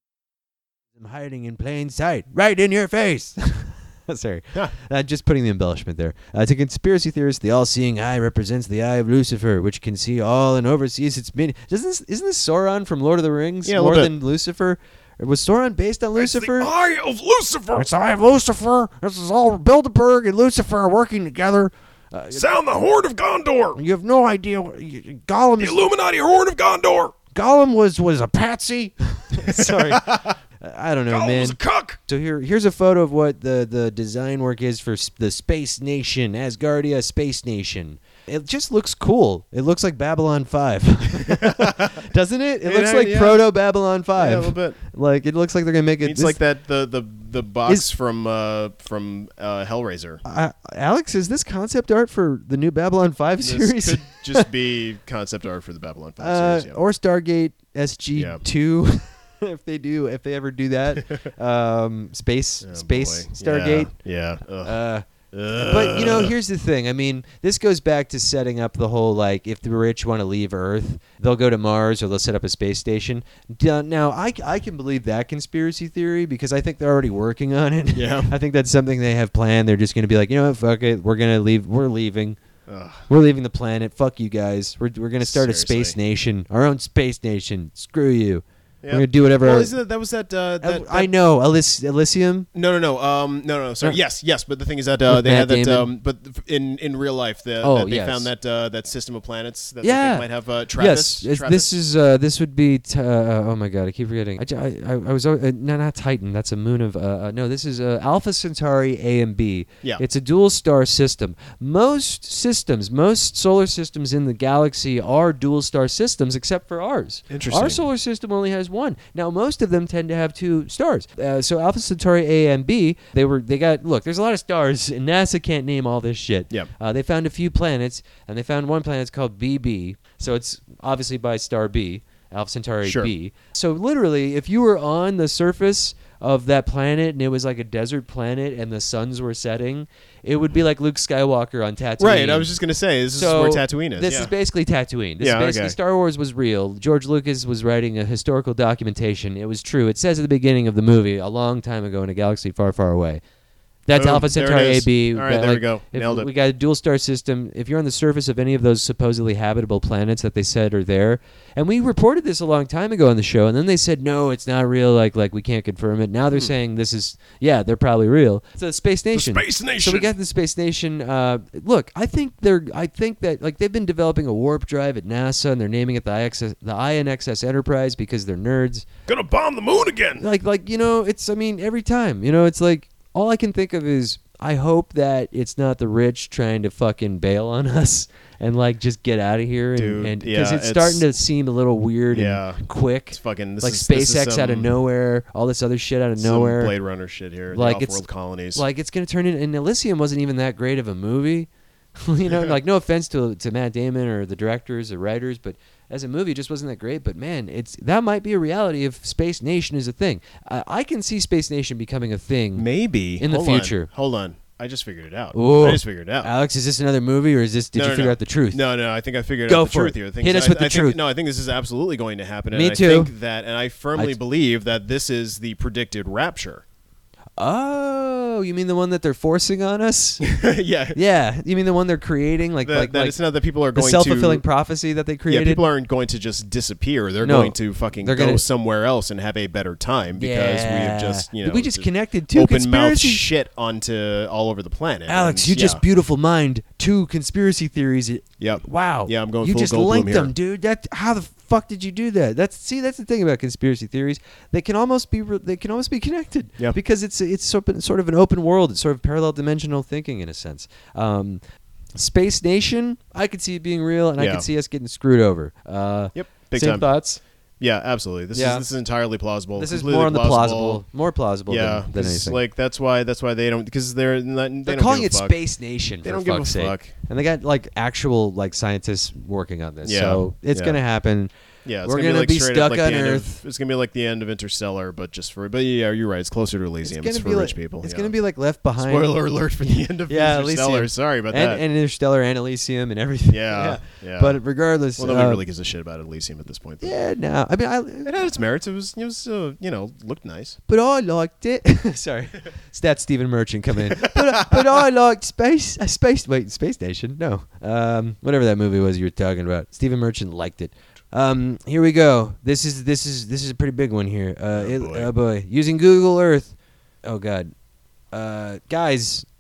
hiding in plain sight, right in your face." Sorry, uh, just putting the embellishment there. Uh, to conspiracy theorists, the all-seeing eye represents the eye of Lucifer, which can see all and oversees its many. Doesn't this, isn't this Sauron from Lord of the Rings Yeah, a more little bit. than Lucifer? Or was Sauron based on Lucifer? It's the eye of Lucifer. It's the eye of Lucifer. This is all Bilderberg and Lucifer are working together. Uh, Sound the horn of Gondor. you have no idea. What, you- Gollum The is Illuminati horn of Gondor. Gollum was was a patsy. Sorry, I don't know, Gollum man. was a cuck. So here, here's a photo of what the, the design work is for s- the Space Nation, Asgardia Space Nation. It just looks cool. It looks like Babylon five, doesn't it? It Yeah, looks like yeah. proto Babylon five. Yeah, a little bit. Like it looks like they're gonna make it. It's this- like that the the the box Is- from uh from uh, Hellraiser. Uh, Alex, is this concept art for the new Babylon five This series? could just be concept art for the Babylon five uh, series. Yeah. or Stargate S G Yeah. two, if they do, if they ever do that. um, space, Oh, space, boy. Stargate. Yeah. yeah. Ugh. Uh, But you know, here's the thing. I mean, this goes back to setting up the whole like, if the rich want to leave Earth, they'll go to Mars or they'll set up a space station. D- Now, I, I can believe that conspiracy theory because I think they're already working on it. Yeah. I think that's something they have planned. They're just going to be like, you know what, fuck it, we're gonna leave. We're leaving. Ugh. We're leaving the planet. Fuck you guys. We're we're gonna start a space Seriously. nation, our own space nation. Screw you. Yeah. We're gonna do whatever. Well, isn't that, that was that, uh, that, I, I that- know, Elys- Elysium. No, no, no. Um, no, no, no. Sorry. No. Yes, yes. But the thing is that uh, With they Matt had that. Damon. Um, but in in real life, the, Oh, that they yes. found that uh, that system of planets that Yeah. they might have. Uh, Trappist. Yes, it's- Trappist? this is uh, this would be. T- uh, oh my god, I keep forgetting. I, j- I, I, I was uh, no, not Titan. That's a moon of. Uh, uh, no, this is uh, Alpha Centauri A and B. Yeah. It's a dual star system. Most systems, most solar systems in the galaxy are dual star systems, except for ours. Interesting. Our solar system only has one. Now, most of them tend to have two stars. Uh, so Alpha Centauri A and B, they were they got look. There's a lot of stars, and NASA can't name all this shit. Yep. Uh, they found a few planets, and they found one planet called B B. So it's obviously by star B, Alpha Centauri Sure. B. So literally, if you were on the surface of that planet and it was like a desert planet and the suns were setting, it would be like Luke Skywalker on Tatooine. Right. I was just gonna say this So is where Tatooine is. This yeah. is basically Tatooine. This Yeah, is basically okay. Star Wars was real. George Lucas was writing a historical documentation. It was true. It says at the beginning of the movie, a long time ago in a galaxy far, far away. That's Boom. Alpha There it Centauri A is. B. All right, there we go. If Nailed it. We got a dual star system. If you're on the surface of any of those supposedly habitable planets that they said are there, and we reported this a long time ago on the show, and then they said no, it's not real. Like like we can't confirm it. Now they're saying this is yeah, they're probably real. It's a space nation. Space So we Nation. got the space nation. Uh, look, I think they're. I think that like they've been developing a warp drive at NASA, and they're naming it the I X S, the I N X S Enterprise because they're nerds. Gonna bomb the moon again. Like like you know, it's. I mean, every time you know, it's like all I can think of is I hope that it's not the rich trying to fucking bail on us and like just get out of here and Dude, and because yeah, it's starting it's- to seem a little weird Yeah. and quick. It's fucking this like is, this is SpaceX out of some- nowhere, all this other shit out of some nowhere. Blade Runner shit here. Like, the it's- off-world colonies. Like it's gonna turn in, and Elysium wasn't even that great of a movie. you know, like no offense to to Matt Damon or the directors or writers, but as a movie, it just wasn't that great. But man, it's that might be a reality if Space Nation is a thing. I, I can see Space Nation becoming a thing. Maybe in the Hold on. future. Hold on. I just figured it out. Ooh. I just figured it out. Alex, is this another movie or is this? Did No, you no, figure no. out the truth? No, no, I think I figured Go out the for truth it. here. The thing Hit is, us I, with the I think, truth. No, I think this is absolutely going to happen. And Me I too. think that, and I firmly I- believe that this is the predicted rapture. Oh, you mean the one that they're forcing on us? yeah. Yeah, you mean the one they're creating, like That, like, that like it's not that people are the going self-fulfilling to. prophecy that they Yeah, created. people aren't going to just disappear. They're No. going to fucking They're go gonna- somewhere else and have a better time because we have just, you know, we just, connected two open mouth conspiracy. shit onto all over the planet. Alex, And, you just yeah. beautiful mind two conspiracy theories. Yep. Wow. Yeah, I'm going You full just Goldblum linked here. them, dude. That how the fuck did you do that? That's see, that's the thing about conspiracy theories. They can almost be re- they can almost be connected. Yeah. Because it's it's sort of, sort of an open world. It's sort of parallel dimensional thinking in a sense. Um, Space Nation, I could see it being real, and I Yeah. could see us getting screwed over. Uh, Yep. Big same time. thoughts. Yeah, absolutely. This Yeah. is this is entirely plausible. This is completely more on the plausible, more plausible Yeah, than, than 'cause, anything. like that's why that's why they don't because they're not, they They're don't calling give it a fuck. Space Nation. They for don't give a fuck's sake. fuck. And they got like actual like scientists working on this. Yeah, So it's yeah. gonna happen. Yeah, it's We're gonna, gonna be, like be straight stuck up like on the end of- Earth. it's gonna be like the end of Interstellar, but just for but yeah, you're right. It's closer to Elysium. It's, for be rich like, people. It's yeah. gonna be like Left Behind. Spoiler alert for the end of Yeah, Interstellar. Elysium. Sorry about and, that. and Interstellar and Elysium and everything. yeah, yeah, But regardless, well, nobody uh, really gives a shit about Elysium at this point. Though. yeah, no. I mean, I, It had its merits. It was, it was, uh, you know, looked nice. but I liked it. Sorry, it's that Stephen Merchant coming in. but, but I liked space. Uh, space. Wait, Space Station? No. Um, whatever that movie was you were talking about. Stephen Merchant liked it. Um, here we go. This is this is this is a pretty big one here. Uh, Oh, it- boy. oh boy, using Google Earth. Oh God, uh, guys,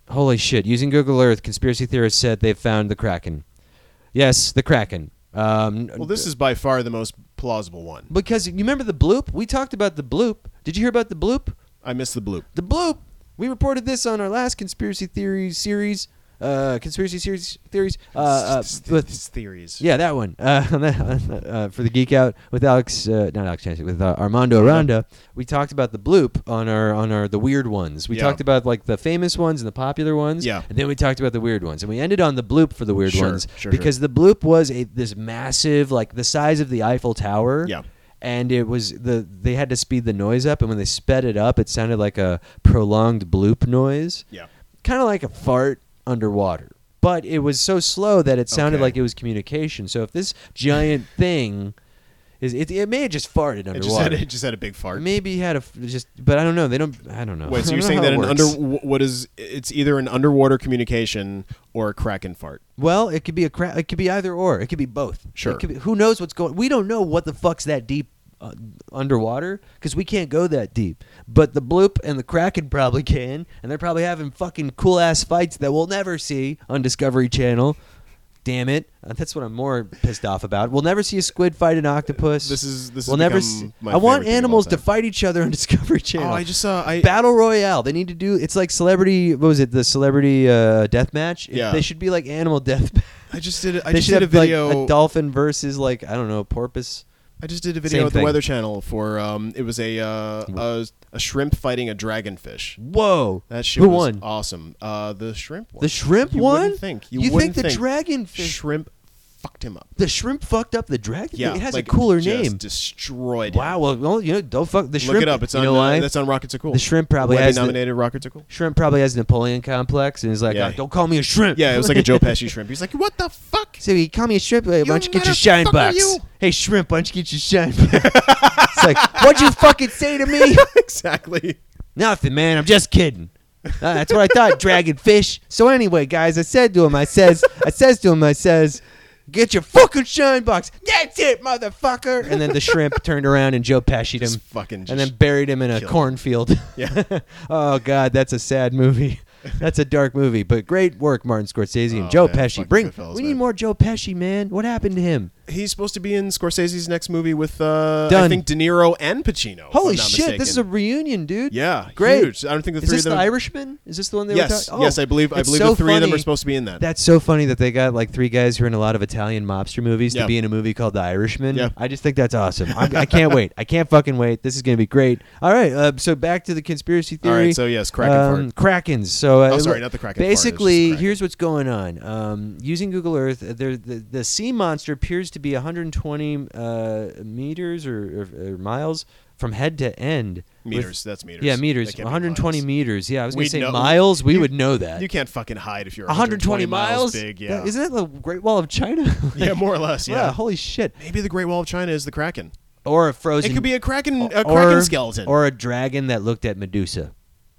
Holy shit. Using Google Earth, conspiracy theorists said they've found the Kraken. Yes, the Kraken. Um, Well, this is by far the most plausible one. because you remember the bloop? We talked about the bloop. Did you hear about the bloop? I missed the bloop. The bloop. We reported this on our last conspiracy theory series. Uh, conspiracy series theories. Uh, uh, with These theories. Yeah, that one. Uh, uh, for the Geek Out with Alex, uh, not Alex Chancellor, with uh, Armando Aranda. We talked about the bloop on our on our the weird ones. We Yeah. talked about like the famous ones and the popular ones. Yeah. And then we talked about the weird ones, and we ended on the bloop for the weird Sure, ones sure, because the bloop was a this massive, like the size of the Eiffel Tower. Yeah. And it was the they had to speed the noise up, and when they sped it up, it sounded like a prolonged bloop noise, Yeah. kind of like a fart underwater. But it was so slow that it sounded Okay. like it was communication. So if this giant thing is, it, it may have just farted It just had underwater. it just had a big fart. Maybe he had a f- just, but I don't know. They don't. I don't know. Wait, so I you're don't saying know that how an it under works. wh- what is it's either an underwater communication or a Kraken fart? Well, it could be a cra- it could be either or. It could be both. Sure. It could be, who knows what's going? We don't know what the fuck's that deep uh, underwater because we can't go that deep. But the bloop and the Kraken probably can, and they're probably having fucking cool ass fights that we'll never see on Discovery Channel. Damn it! Uh, that's what I'm more pissed off about. We'll never see a squid fight an octopus. This is this we'll has never. become See, my I want favorite thing of animals all to time. fight each other on Discovery Channel. Oh, I just saw I Battle Royale. They need to do. It's like celebrity. What was it? The celebrity uh, death match. It- Yeah. They should be like animal death. I just did it. I they just should did a have like video. a dolphin versus like I don't know porpoise. I just did a video Same at the thing. Weather Channel for um. It was a uh, a, a shrimp fighting a dragonfish. Whoa! That shit Who was won? awesome. Uh, the shrimp one. The shrimp you won. Wouldn't think you, think wouldn't the think. dragonfish? shrimp fucked him up. The shrimp fucked up the dragon. Yeah, it has like, a cooler just name. Destroyed. him. Wow. Well, well, you know, don't fuck the shrimp. Look it up. It's you on. know Uh, why? that's on Rockets Are Cool. The shrimp probably Webby has the, nominated Rockets Are Cool. shrimp probably has Napoleon complex and is like, Yeah. "Oh, don't call me a shrimp. Yeah, it was like a Joe Pesci shrimp. He's like, what the fuck? So you call me a shrimp? Why don't you get your motherfucker, shine box? you. Hey shrimp, why don't you get your shine box? It's like, what'd you fucking say to me? Exactly. Nothing, man. I'm just kidding. Uh, that's what I thought, dragonfish. So anyway, guys, I said to him, I says, I says to him, I says, get your fucking shine box. That's it, motherfucker. And then the shrimp turned around and Joe Pesci'd Just him, fucking. Just and then buried him in a killed him. cornfield. Yeah. Oh God, that's a sad movie. That's a dark movie, but great work, Martin Scorsese and Oh, Joe man, Pesci. fucking Bring, Goodfellas, we need man. more Joe Pesci, man. What happened to him? He's supposed to be in Scorsese's next movie with uh, I Done. think De Niro and Pacino. if Holy I'm not shit, mistaken. this is a reunion, dude. yeah, Great. huge. I don't think the Is three this of the them. Irishman? Is this the one they yes, were talking? yes, I believe. I it's believe so the three of them funny. are supposed to be in that. That's so funny that they got like three guys who are in a lot of Italian mobster movies Yeah. to be in a movie called The Irishman. Yeah. I just think that's awesome. I'm, I can't wait. I can't fucking wait. This is going to be great. All right, uh, so back to the conspiracy All theory. right, so yes, Kraken um, fart. Krakens. So uh, Oh, it sorry, lo- not the Kraken fart, it's just Basically, Kraken. here's what's going on. Um, using Google Earth, uh, there, the the sea monster appears to be one hundred twenty uh, meters or, or, or miles from head to end. with- Meters. That's meters. Yeah, That meters. can't be one hundred twenty miles. meters. Yeah, I was going We'd to say know- miles. We you- would know that. You can't fucking hide if you're one hundred twenty miles big. That- Yeah. isn't that the Great Wall of China? yeah, more or less. Yeah. Holy shit. Maybe the Great Wall of China is the Kraken. Or a frozen. It could be a Kraken. A or, Kraken skeleton. Or a dragon that looked at Medusa.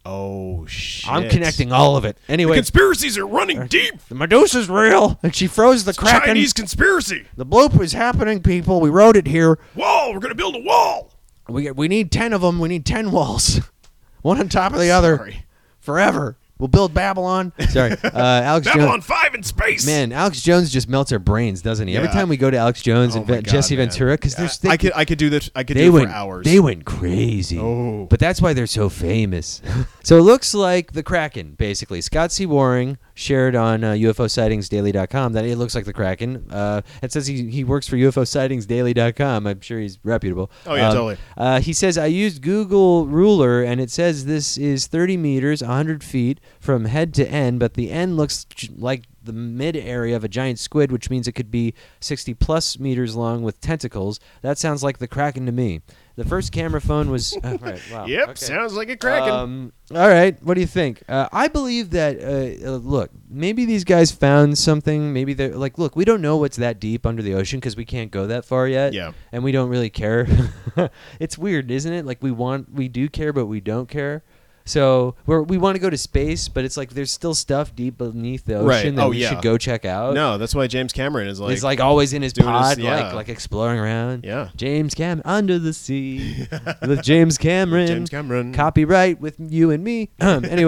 oh shit! I'm connecting all of it. The Anyway, conspiracies are running deep. the Medusa's real, and she froze the kraken. Chinese conspiracy. The bloop is happening, people. We wrote it here. Wall. We're gonna build a wall. We we need ten of them. We need ten walls, one on top of the other, Sorry. forever. We'll build Babylon. Sorry, uh, Alex Babylon Jones. five in space. Man, Alex Jones just melts our brains, doesn't he? Every Yeah. time we go to Alex Jones Oh and my Ve- God, Jesse man. Ventura, because Yeah, there's I could I could do that. I could they do it went for hours. they went crazy. Oh. But that's why they're so famous. So it looks like the Kraken, basically. Scott C. Waring shared on uh, U F O Sightings Daily dot com that it looks like the Kraken. Uh, it says he, he works for U F O Sightings Daily dot com. I'm sure he's reputable. Oh, yeah, Um, totally. Uh, he says, I used Google Ruler, and it says this is thirty meters, one hundred feet from head to end, but the end looks j- like the mid area of a giant squid, which means it could be sixty plus meters long with tentacles. That sounds like the Kraken to me. The first camera phone was... oh, right, wow. Yep. okay. Sounds like a Kraken. Um, all right, what do you think? Uh, I believe that. Uh, uh, look, maybe these guys found something. Maybe they're like, look, we don't know what's that deep under the ocean because we can't go that far yet. Yeah. and we don't really care. It's weird, isn't it? Like we want, we do care, but we don't care. So we're, we want to go to space, but it's like there's still stuff deep beneath the ocean Right. that Oh, we yeah. should go check out. no, that's why James Cameron is like. He's like always in his doing his- pod, yeah. like like exploring around. Yeah. James Cameron under the sea with James Cameron. James Cameron. Copyright with you and me. Um, anyway,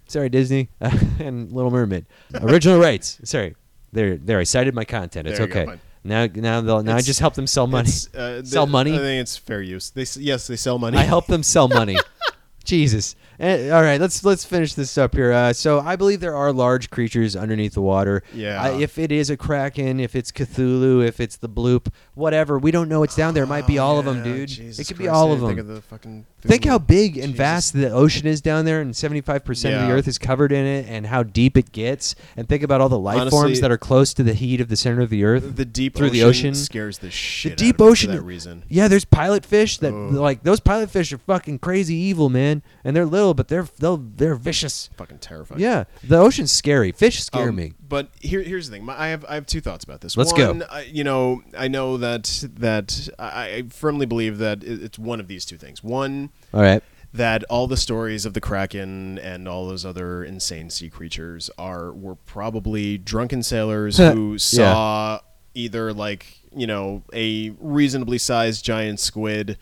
Sorry, Disney and Little Mermaid. Original rights. Sorry, there, there. I cited my content. It's There you go, okay. fine. Now, now, they'll, now I It's- just help them sell money. It's, uh, Sell the- money? I think it's fair use. They s- yes, they sell money. I help them sell money. Jesus. Eh, all right, let's let's finish this up here. Uh, so I believe there are large creatures underneath the water. Yeah. I, if it is a kraken, if it's Cthulhu, if it's the bloop, whatever, we don't know what's down there. It might be all of them, Yeah, dude. Jesus it could be Christ, all I of didn't them. Think of the fucking Think how Cthulhu. big and Jesus. vast the ocean is down there, and seventy-five percent of the Yeah. Earth is covered in it, and how deep it gets. And think about all the life Honestly, forms that are close to the heat of the center of the Earth. The deep through ocean the ocean. scares the shit deep out of me ocean- for that reason. Yeah, there's pilot fish that Ugh. like those pilot fish are fucking crazy evil, man, and they're little, but they're they'll they're vicious. Fucking terrifying. Yeah, the ocean's scary. Fish scare Um, me. But here, here's the thing. My, I have I have two thoughts about this. Let's go. one, I, you know, I know that that I, I firmly believe that it- it's one of these two things. One, All right. that all the stories of the Kraken and all those other insane sea creatures are were probably drunken sailors who Yeah. saw either like you know a reasonably sized giant squid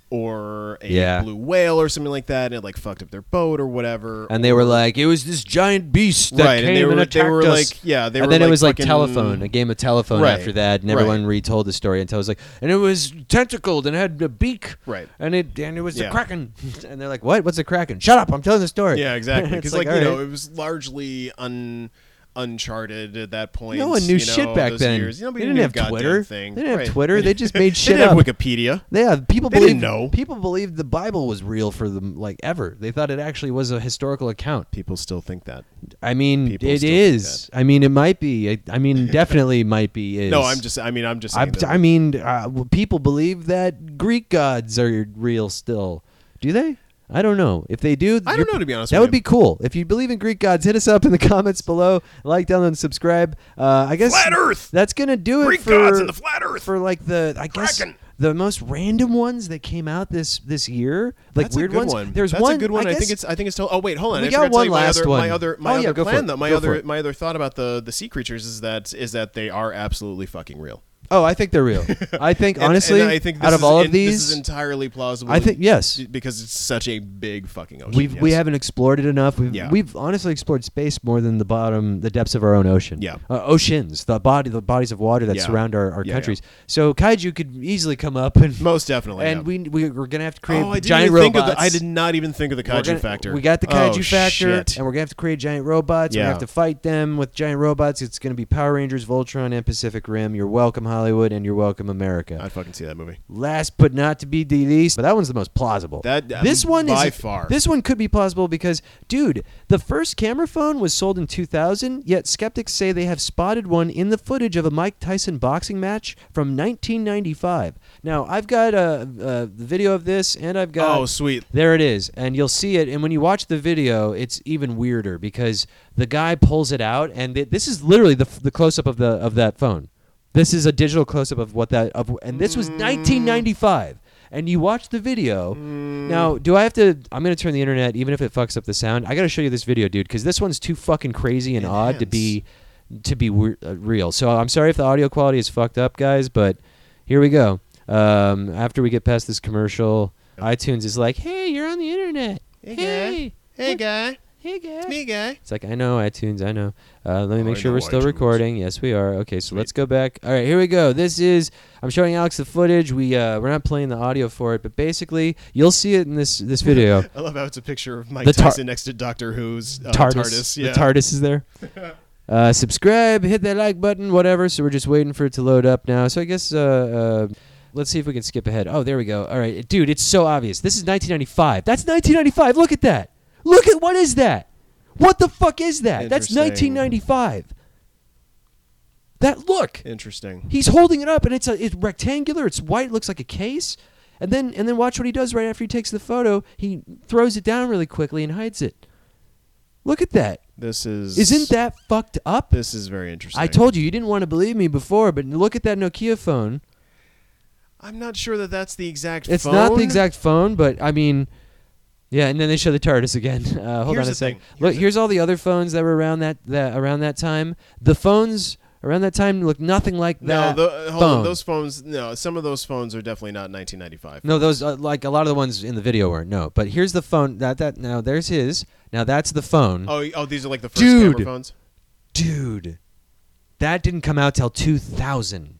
or a Yeah. blue whale or something like that, and it like fucked up their boat or whatever. And they were or- like, it was this giant beast that right, came and they and, were they attacked were us. like yeah, they and were then like it was like fucking- telephone, a game of telephone Right, after that, and right. everyone retold the story until it was like, and it was tentacled and had a beak, Right. and it and it was Yeah. a kraken, and they're like, what? What's a kraken? Shut up! I'm telling the story. Yeah, exactly. It's Because like, all you know, right. it was largely un uncharted at that point. No one knew you shit know, back those then. Years. Nobody They didn't knew have a goddamn Twitter. Thing. They didn't have Right. Twitter. They just made They shit didn't up. have Wikipedia. Yeah, people They believed didn't know. people believed the Bible was real for them, like ever. They thought it actually was a historical account. People still think that. I mean, People it still think is. I mean, it might be. I, I mean, definitely might be. Is. No, I'm just. I mean, I'm just. I, Saying that, I mean, uh, well, people believe that Greek gods are real still. Do they? I don't know. If they do, I you're- don't know, to be honest That with would you. be cool. If you believe in Greek gods, hit us up in the comments below. Like, download, and subscribe. Uh, I guess Flat Earth! That's gonna do it Greek for gods and the flat Earth. for like the I guess Kraken. the most random ones that came out this this year, like That's weird a good ones. one. There's That's one. a good one. I, guess, think it's. I think it's. Still, oh wait, hold on. We I got forgot to tell one you my last other, one. My other. My Oh, yeah, other go for plan it. though. My Go for other. it. My other thought about the the sea creatures is that is that they are absolutely fucking real. Oh, I think they're real. I think And- honestly, and I think this out of is all in- of these, this is entirely plausible. I think yes. because it's such a big fucking ocean. We've we yes. haven't explored it enough. We've Yeah. we've honestly explored space more than the bottom, the depths of our own ocean. Yeah. uh, oceans, the body, the bodies of water that Yeah. surround our, our Yeah, countries. So kaiju could easily come up and most definitely. and yeah. we we we're gonna have to create oh, I didn't giant even robots. think of the, I did not even think of the We're kaiju gonna- factor. We got the kaiju Oh, factor, shit. and we're gonna have to create giant robots. We're Yeah. gonna have to fight them with giant robots. It's gonna be Power Rangers, Voltron, and Pacific Rim. You're welcome, Hollywood, and you're welcome, America. I'd fucking see that movie. Last but not to be the least, but that one's the most plausible. That- um, this one by is far. This one could be plausible because, dude, the first camera phone was sold in two thousand. Yet skeptics say they have spotted one in the footage of a Mike Tyson boxing match from nineteen ninety-five. Now I've got a, a video of this, and I've got Oh, sweet. there it is, and you'll see it. And when you watch the video, it's even weirder because the guy pulls it out, and it, this is literally the the close up of the of that phone. This is a digital close up of what that of, and this was nineteen ninety-five. And you watch the video. Now, do I have to? I'm gonna turn the internet, even if it fucks up the sound. I gotta show you this video, dude, because this one's too fucking crazy and odd to be to be we- uh, real. So I'm sorry if the audio quality is fucked up, guys, but here we go. Um, after we get past this commercial, iTunes is like, "Hey, you're on the internet. Hey, Hey, guy. Hey, guy. hey, guy." It's me, guy. It's like, I know, iTunes, I know. Uh, let me Oh, make I sure know we're still iTunes. recording. Yes, we are. Okay, so Sweet. let's go back. All right, here we go. This is, I'm showing Alex the footage. We, uh, we're not playing the audio for it, but basically, you'll see it in this this video. I love how it's a picture of Mike The tar- Tyson next to Doctor Who's uh, TARDIS. TARDIS. Yeah. The TARDIS is there. Uh, subscribe, hit that like button, whatever. So we're just waiting for it to load up now. So I guess, uh, uh, let's see if we can skip ahead. Oh, there we go. All right, dude, it's so obvious. This is nineteen ninety-five. That's nineteen ninety-five. Look at that. Look at, what is that? What the fuck is that? That's Interesting. nineteen ninety-five. That look. Interesting. He's holding it up, and it's a, it's rectangular. It's white. Looks like a case. And then and then watch what he does right after he takes the photo. He throws it down really quickly and hides it. Look at that. This is. Isn't that fucked up? This is very interesting. I told you you didn't want to believe me before, but look at that Nokia phone. I'm not sure that that's the exact It's phone. not the exact phone, but I mean, yeah. And then they show the TARDIS again. Uh, hold Here's on a the sec. thing. Look, Here's here's all the other phones that were around that, that around that time. The phones around that time looked nothing like No, that. the, hold phone. on. Those phones. No, some of those phones are definitely not nineteen ninety-five. No, those uh, like a lot of the ones in the video weren't. No, but here's the phone. That that now there's his. Now that's the phone. Oh, oh, these are like the first Dude. camera phones. Dude, that didn't come out till two thousand.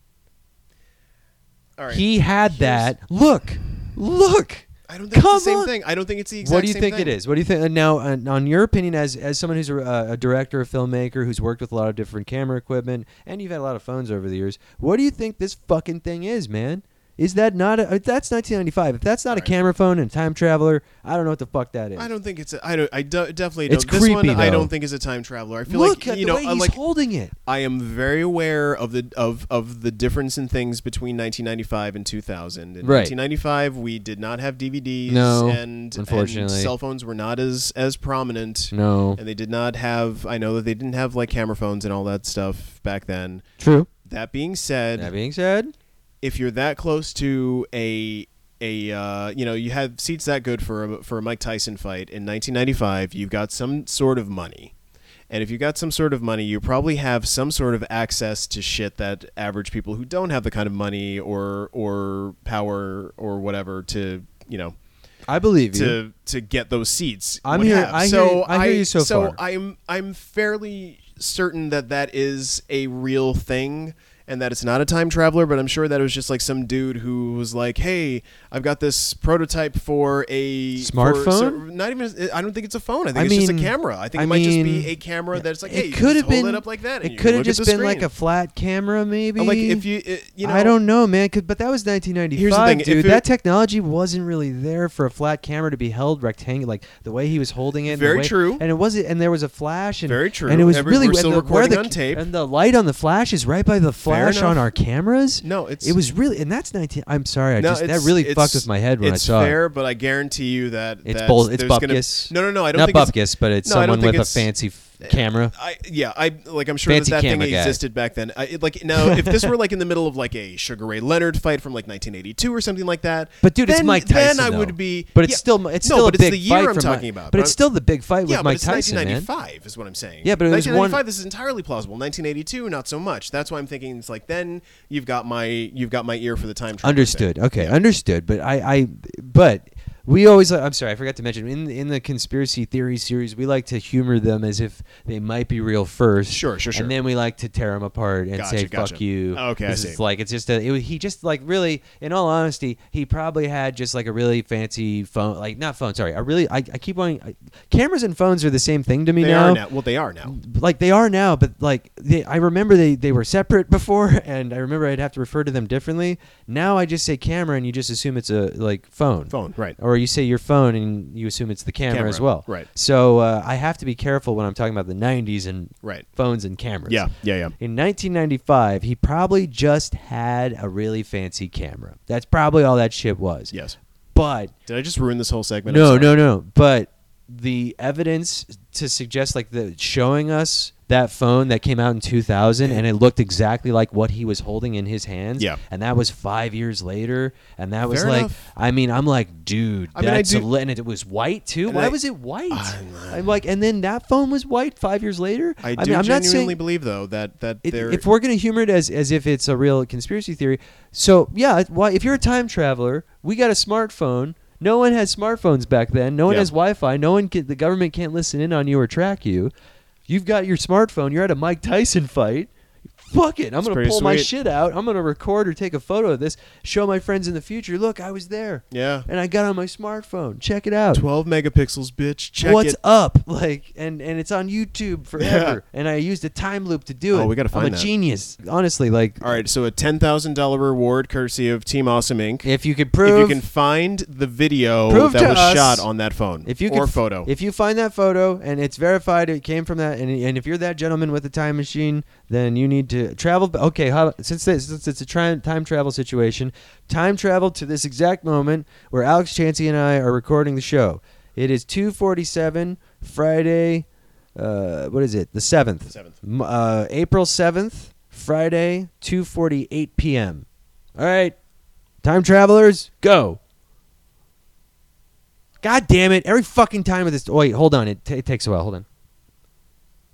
All right. He had Here's- that. Look, look. I don't think Come it's the same on. thing. I don't think it's the exact What do you same think thing. it is? What do you think? Uh, now, uh, on your opinion, as as someone who's a, uh, a director, a filmmaker, who's worked with a lot of different camera equipment, and you've had a lot of phones over the years, what do you think this fucking thing is, man? Is that not a? If that's nineteen ninety-five. If that's not a Alright. camera phone and time traveler, I don't know what the fuck that is. I don't think it's. A, I don't. I do, definitely don't. It's this creepy, one I though. don't think is a time traveler. I feel Look like at you the know, way I he's like. holding it. I am very aware of the of of the difference in things between nineteen ninety-five and two thousand. In Right. nineteen ninety-five, we did not have D V Ds, No, and, unfortunately. and cell phones were not as as prominent. No, And they did not have. I know that they didn't have like camera phones and all that stuff back then. true. That being said, That being said, if you're that close to a a uh, you know, you have seats that good for a, for a Mike Tyson fight in nineteen ninety-five, you've got some sort of money. And if you got some sort of money, you probably have some sort of access to shit that average people who don't have the kind of money or or power or whatever to, you know, I believe you. to to get those seats. I'm would here- have. I hear so you- I hear you so far. I'm I'm fairly certain that that is a real thing. And that it's not a time traveler, but I'm sure that it was just like some dude who was like, "Hey, I've got this prototype for a Smartphone? for- so- not even. I don't think it's a phone. I think I it's just a mean- camera. I think I it might just mean, be a camera that's like, hey, it you could just have hold been it up like that. And It you could have look at just the been like screen. a flat camera, maybe. Like if you, it, you know, I don't know, man. 'cause- But that was nineteen ninety-five, Here's the thing, if dude. it- that technology wasn't really there for a flat camera to be held rectangular, like the way he was holding it. and the Very way- true. And it wasn't. And there was a flash. And, Very true. And it was Every- really we're and still the, where recording the, on tape. And the light on the flash is right by the flash enough. on our cameras. No, it's It was really, and that's nineteen. I'm sorry, I No, just that it's- really it's- fucked with my head when I it's saw fair, it. but I guarantee you that It's that bull- it's there's gonna- bupkis. No, no, no. I don't Not think it's, bupkis, but it's No, I don't someone think with a it's- fancy f- camera. I yeah, I like I'm sure that Fancy that thing camera guy. existed back then. I, it, like now, if this were like in the middle of like a Sugar Ray Leonard fight from like nineteen eighty-two or something like that, But dude, then, it's Mike then Tyson. I though. would be. But it's yeah, still it's no, still but a it's big the year fight I'm for talking Mike, about. But it's I'm- still the big fight yeah, with but Mike it's Tyson, man. nineteen ninety-five is what I'm saying. Yeah, but it was nineteen ninety-five. one- This is entirely plausible. nineteen eighty-two, not so much. That's why I'm thinking it's like then you've got my you've got my ear for the time travel. Understood. thing. Okay, Yeah. understood. But I, I, but we always. I'm sorry, I forgot to mention in in the conspiracy theory series, we like to humor them as if they might be real first. Sure, sure, sure. And then we like to tear them apart and Gotcha, say gotcha. "fuck you." Oh, okay, I 'Cause see. It's like it's just a. It, was- he just like really, in all honesty, he probably had just like a really fancy phone, like not phone. Sorry, a really. I, I keep wanting. I, cameras and phones are the same thing to me They now. are now. Well, they are now. Like they are now, but like they, I remember they, they were separate before, and I remember I'd have to refer to them differently. Now I just say camera, and you just assume it's a like phone, Phone, right? or you say your phone, and you assume it's the camera, Camera, as well. right. So uh, I have to be careful when I'm talking about the nineties and Right. phones and cameras. Yeah, yeah, yeah. In nineteen ninety-five, he probably just had a really fancy camera. That's probably all that shit was. Yes. But Did I just ruin this whole segment? I'm no, sorry. no, no. But the evidence to suggest like the showing us that phone that came out in two thousand and it looked exactly like what he was holding in his hands. Yeah. And that was five years later. And that was Fair like, enough. I mean, I'm like, dude, I mean, I that's a do- li- and it was white too. And Why I- was it white? I'm- I'm like, and then that phone was white five years later. I do mean, I'm not genuinely saying believe though that that it, there. if we're gonna humor it as as if it's a real conspiracy theory, so yeah, why if you're a time traveler, we got a smartphone. No one had smartphones back then. No one Yeah. has Wi-Fi. No one can, the government can't listen in on you or track you. You've got your smartphone. You're at a Mike Tyson fight. Fuck it. I'm It's going to pretty pull my sweet. shit out. I'm going to record or take a photo of this, show my friends in the future, look, I was there. yeah. And I got on my smartphone. Check it out. twelve megapixels, bitch. Check What's it. up? Like, and and it's on YouTube forever. And I used a time loop to do it. Oh, we gotta I'm find a that. genius. Honestly, like, All right, so a ten thousand dollar reward courtesy of Team Awesome Incorporated. if you could If prove, you can find the video Prove that to was us- shot on that phone, if you or could, photo, if you find that photo and it's verified, it came from that, and, and if you're that gentleman with the time machine, then you need to travel. Okay, how, since this, since it's a tri- time travel situation, time travel to this exact moment where Alex Chansey and I are recording the show. It is two forty-seven Friday. Uh, what is it? The seventh. The seventh. M- Uh, April seventh, Friday, two forty-eight p.m. All right, time travelers, go. God damn it! Every fucking time of this. Oh, wait, hold on. It, t- it takes a while. Hold on.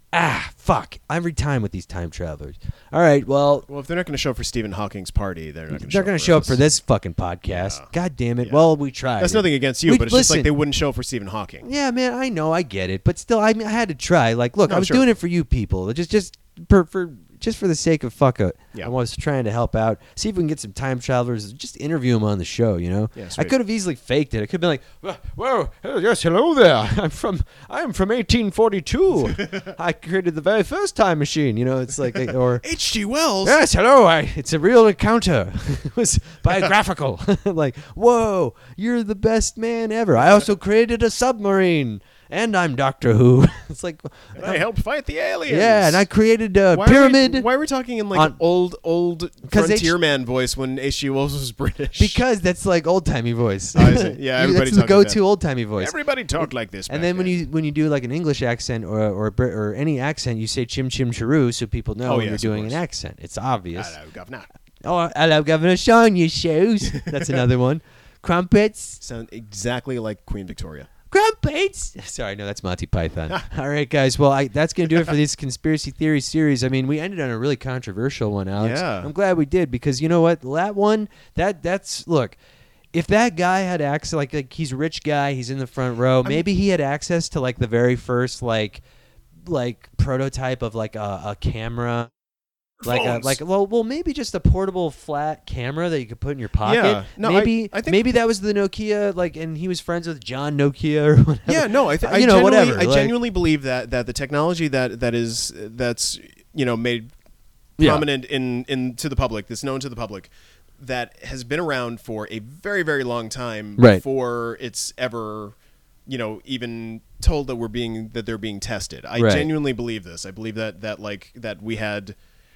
Ah, fuck. Every time with these time travelers. All right, well, Well, if they're not going to show up for Stephen Hawking's party, they're not going to. they're going to show up us. for this fucking podcast. Yeah. God damn it. Yeah. Well, we tried. That's nothing against you, We- but it's just like listen. they wouldn't show up for Stephen Hawking. Yeah, man, I know, I get it, but still, I mean, I had to try. Like, look, No, I was sure. doing it for you people, just, just for, for, just for the sake of fuck it. Yeah. I was trying to help out, see if we can get some time travelers, just interview them on the show. You know, Yeah, I sweet. could have easily faked it. I could have been like, "Well, well, uh, yes, hello there. I'm from, I am from eighteen forty-two. I created the very first time machine." You know, it's like, or. H G. Wells. Yes, hello. I, it's a real encounter. It was biographical. Like, whoa, you're the best man ever. I also created a submarine, and I'm Doctor Who. It's like, And I helped fight the aliens. yeah, and I created a Why pyramid. Are we, why are we talking in like on- old, old 'Cause H- frontier man voice when H G. Wells was British? Because that's like old timey voice. Oh, is it? Yeah, You- everybody that's the talks like go-to that. old timey voice. everybody talked like this. And back then when then. you when you do like an English accent or or a Brit- or any accent, you say chim chim chiroo, so people know Oh, when yes, you're of doing an course. accent. It's obvious. Hello, governor. Oh, hello, Governor, shine your shoes. That's another one. Crumpets. Sound exactly like Queen Victoria. Crumpets. Sorry, no, that's Monty Python. All right, guys. Well, I, that's going to do it for this conspiracy theory series. I mean, we ended on a really controversial one, Alex. Yeah. I'm glad we did because you know what? That one, that that's look. If that guy had access, like, like he's a rich guy, he's in the front row. Maybe he had access to like the very first like, like prototype of like a, a camera. Like a, Phones. like well well maybe just a portable flat camera that you could put in your pocket. Yeah. No, I- maybe I think- maybe that was the Nokia, like, and he was friends with John Nokia or whatever. Yeah, no, I, th- Uh, I you know, genuinely, whatever. I like- genuinely believe that that the technology that that is that's you know made Yeah. prominent in in to the public, that's known to the public, that has been around for a very very long time Right. before it's ever you know even told that we're being that they're being tested. I Right. genuinely believe this. I believe that that like that we had.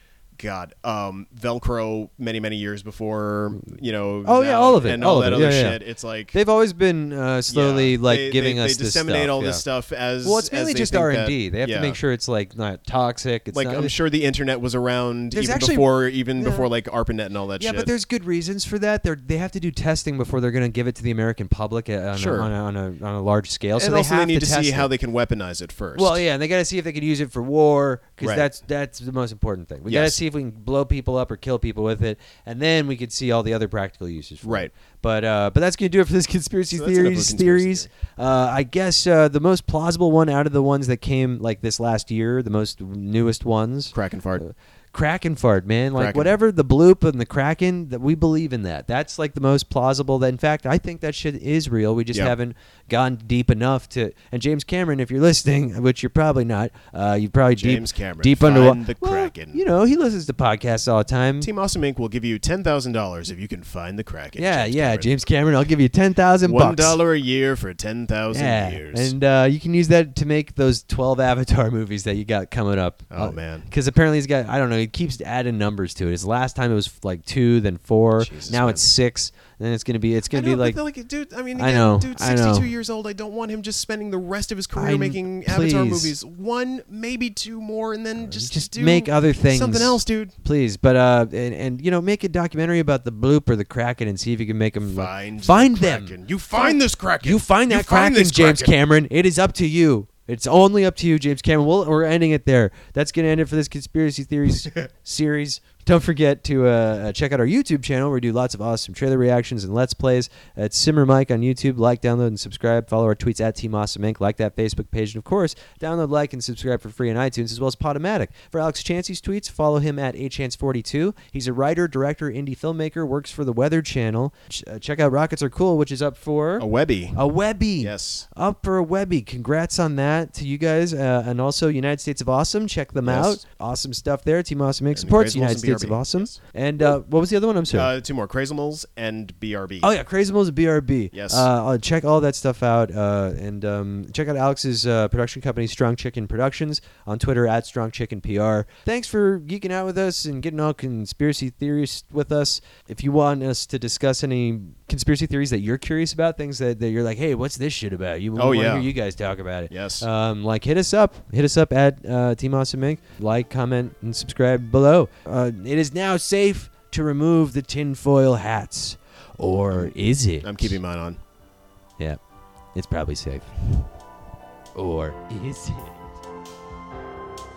God, um, Velcro many many years before you know. Oh, yeah, that all of it, and all, all of that it, other yeah, yeah. shit. It's like They've always been uh, slowly yeah, like they, giving they, us they this disseminate stuff, all yeah. this stuff as Well, it's as mainly they just think R that- and D. They have yeah. to make sure it's like not toxic. It's like not, I'm sure the internet was around There's even actually- before even yeah. before like ARPANET and all that Yeah, shit. but there's good reasons for that. They they have to do testing before they're going to give it to the American public uh, on, Sure. a, on, a, on, a, on a large scale. So and they also have they need to, to, test see it. how they can weaponize it first. Well, yeah, and they got to see if they can use it for war because Right. that's that's the most important thing. We got to Yes. see if we can blow people up or kill people with it, and then we could see all the other practical uses. For Right. It. But uh, but that's gonna do it for this conspiracy So that's enough of a theories. conspiracy theories. Uh, I guess uh, the most plausible one out of the ones that came like this last year, the most newest ones. Kraken fart. Uh, Kraken fart, man. Like Kraken. whatever the bloop and the Kraken, that we believe in that. That's like the most plausible. That in fact, I think that shit is real. We just Yeah. haven't gone deep enough to. And James Cameron, if you're listening, which you're probably not, uh, you probably James deep, Cameron, deep find under the well, Kraken. You know, he listens to podcasts all the time. Team Awesome Incorporated will give you ten thousand dollars if you can find the Kraken. yeah, James yeah, Cameron. James Cameron. I'll give you ten thousand bucks. One dollar a year for ten thousand Yeah, years. and uh, you can use that to make those twelve Avatar movies that you got coming up. Oh, man. Because apparently he's got, I don't know, he keeps adding numbers to it. His last time it was like two, then four. Jesus, now man. it's six. And then it's gonna be, it's I gonna know, be like, but like, dude. I mean, I again, know, dude. I know. sixty-two years old. I don't want him just spending the rest of his career I- making Avatar please. movies. One, maybe two more, and then just just do make other things. Something else, dude. please. But uh, and, and you know, make a documentary about the bloop or the Kraken and see if you can make them Find find the them. Kraken. You find this Kraken. You find that find Kraken, this James Kraken. Cameron. It is up to you. It's only up to you, James Cameron. We'll, we're ending it there. That's going to end it for this conspiracy theories series. Don't forget to uh, uh, check out our YouTube channel where we do lots of awesome trailer reactions and Let's Plays. It's Simmer Mike on YouTube. Like, download, and subscribe. Follow our tweets at Team Awesome Incorporated. Like that Facebook page. And, of course, download, like, and subscribe for free on iTunes as well as Podomatic. For Alex Chancey's tweets, follow him at A Chance forty-two. He's a writer, director, indie filmmaker, works for the Weather Channel. Ch- uh, check out Rockets Are Cool, which is up for... A Webby. A Webby. Yes. Up for a Webby. Congrats on that to you guys. Uh, and also United States of Awesome. Check them Yes. out. Awesome stuff there. Team Awesome Incorporated And supports Crazimals United and States B R of B. Awesome. Yes. And uh, what was the other one? I'm sorry. Uh, two more. Crazimals and B R B. Oh yeah, Crazimals and B R B. Yes. Uh, I'll check all that stuff out, uh, and um, check out Alex's uh, production company, Strong Chicken Productions, on Twitter at Strong Chicken P R. Thanks for geeking out with us and getting all conspiracy theories with us. If you want us to discuss any conspiracy theories that you're curious about, things that, that you're like, hey, what's this shit about? You Oh, want to yeah. hear you guys talk about it. Yes. Um, like hit us up. Hit us up at uh, Team Awesome Incorporated. Like, comment, and subscribe below. Uh, it is now safe to remove the tinfoil hats. Or is it? I'm keeping mine on. Yeah, it's probably safe. Or is it?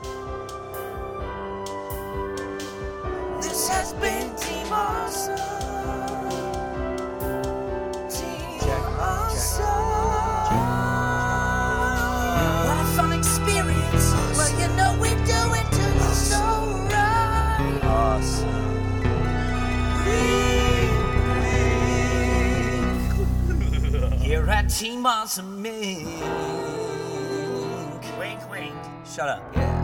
been Team Awesome. Team Awesome. What a fun experience. Well, you know we do it to the soul right. Awesome. Here at Team Awesome Mink. Wink, wink. Shut up. Yeah.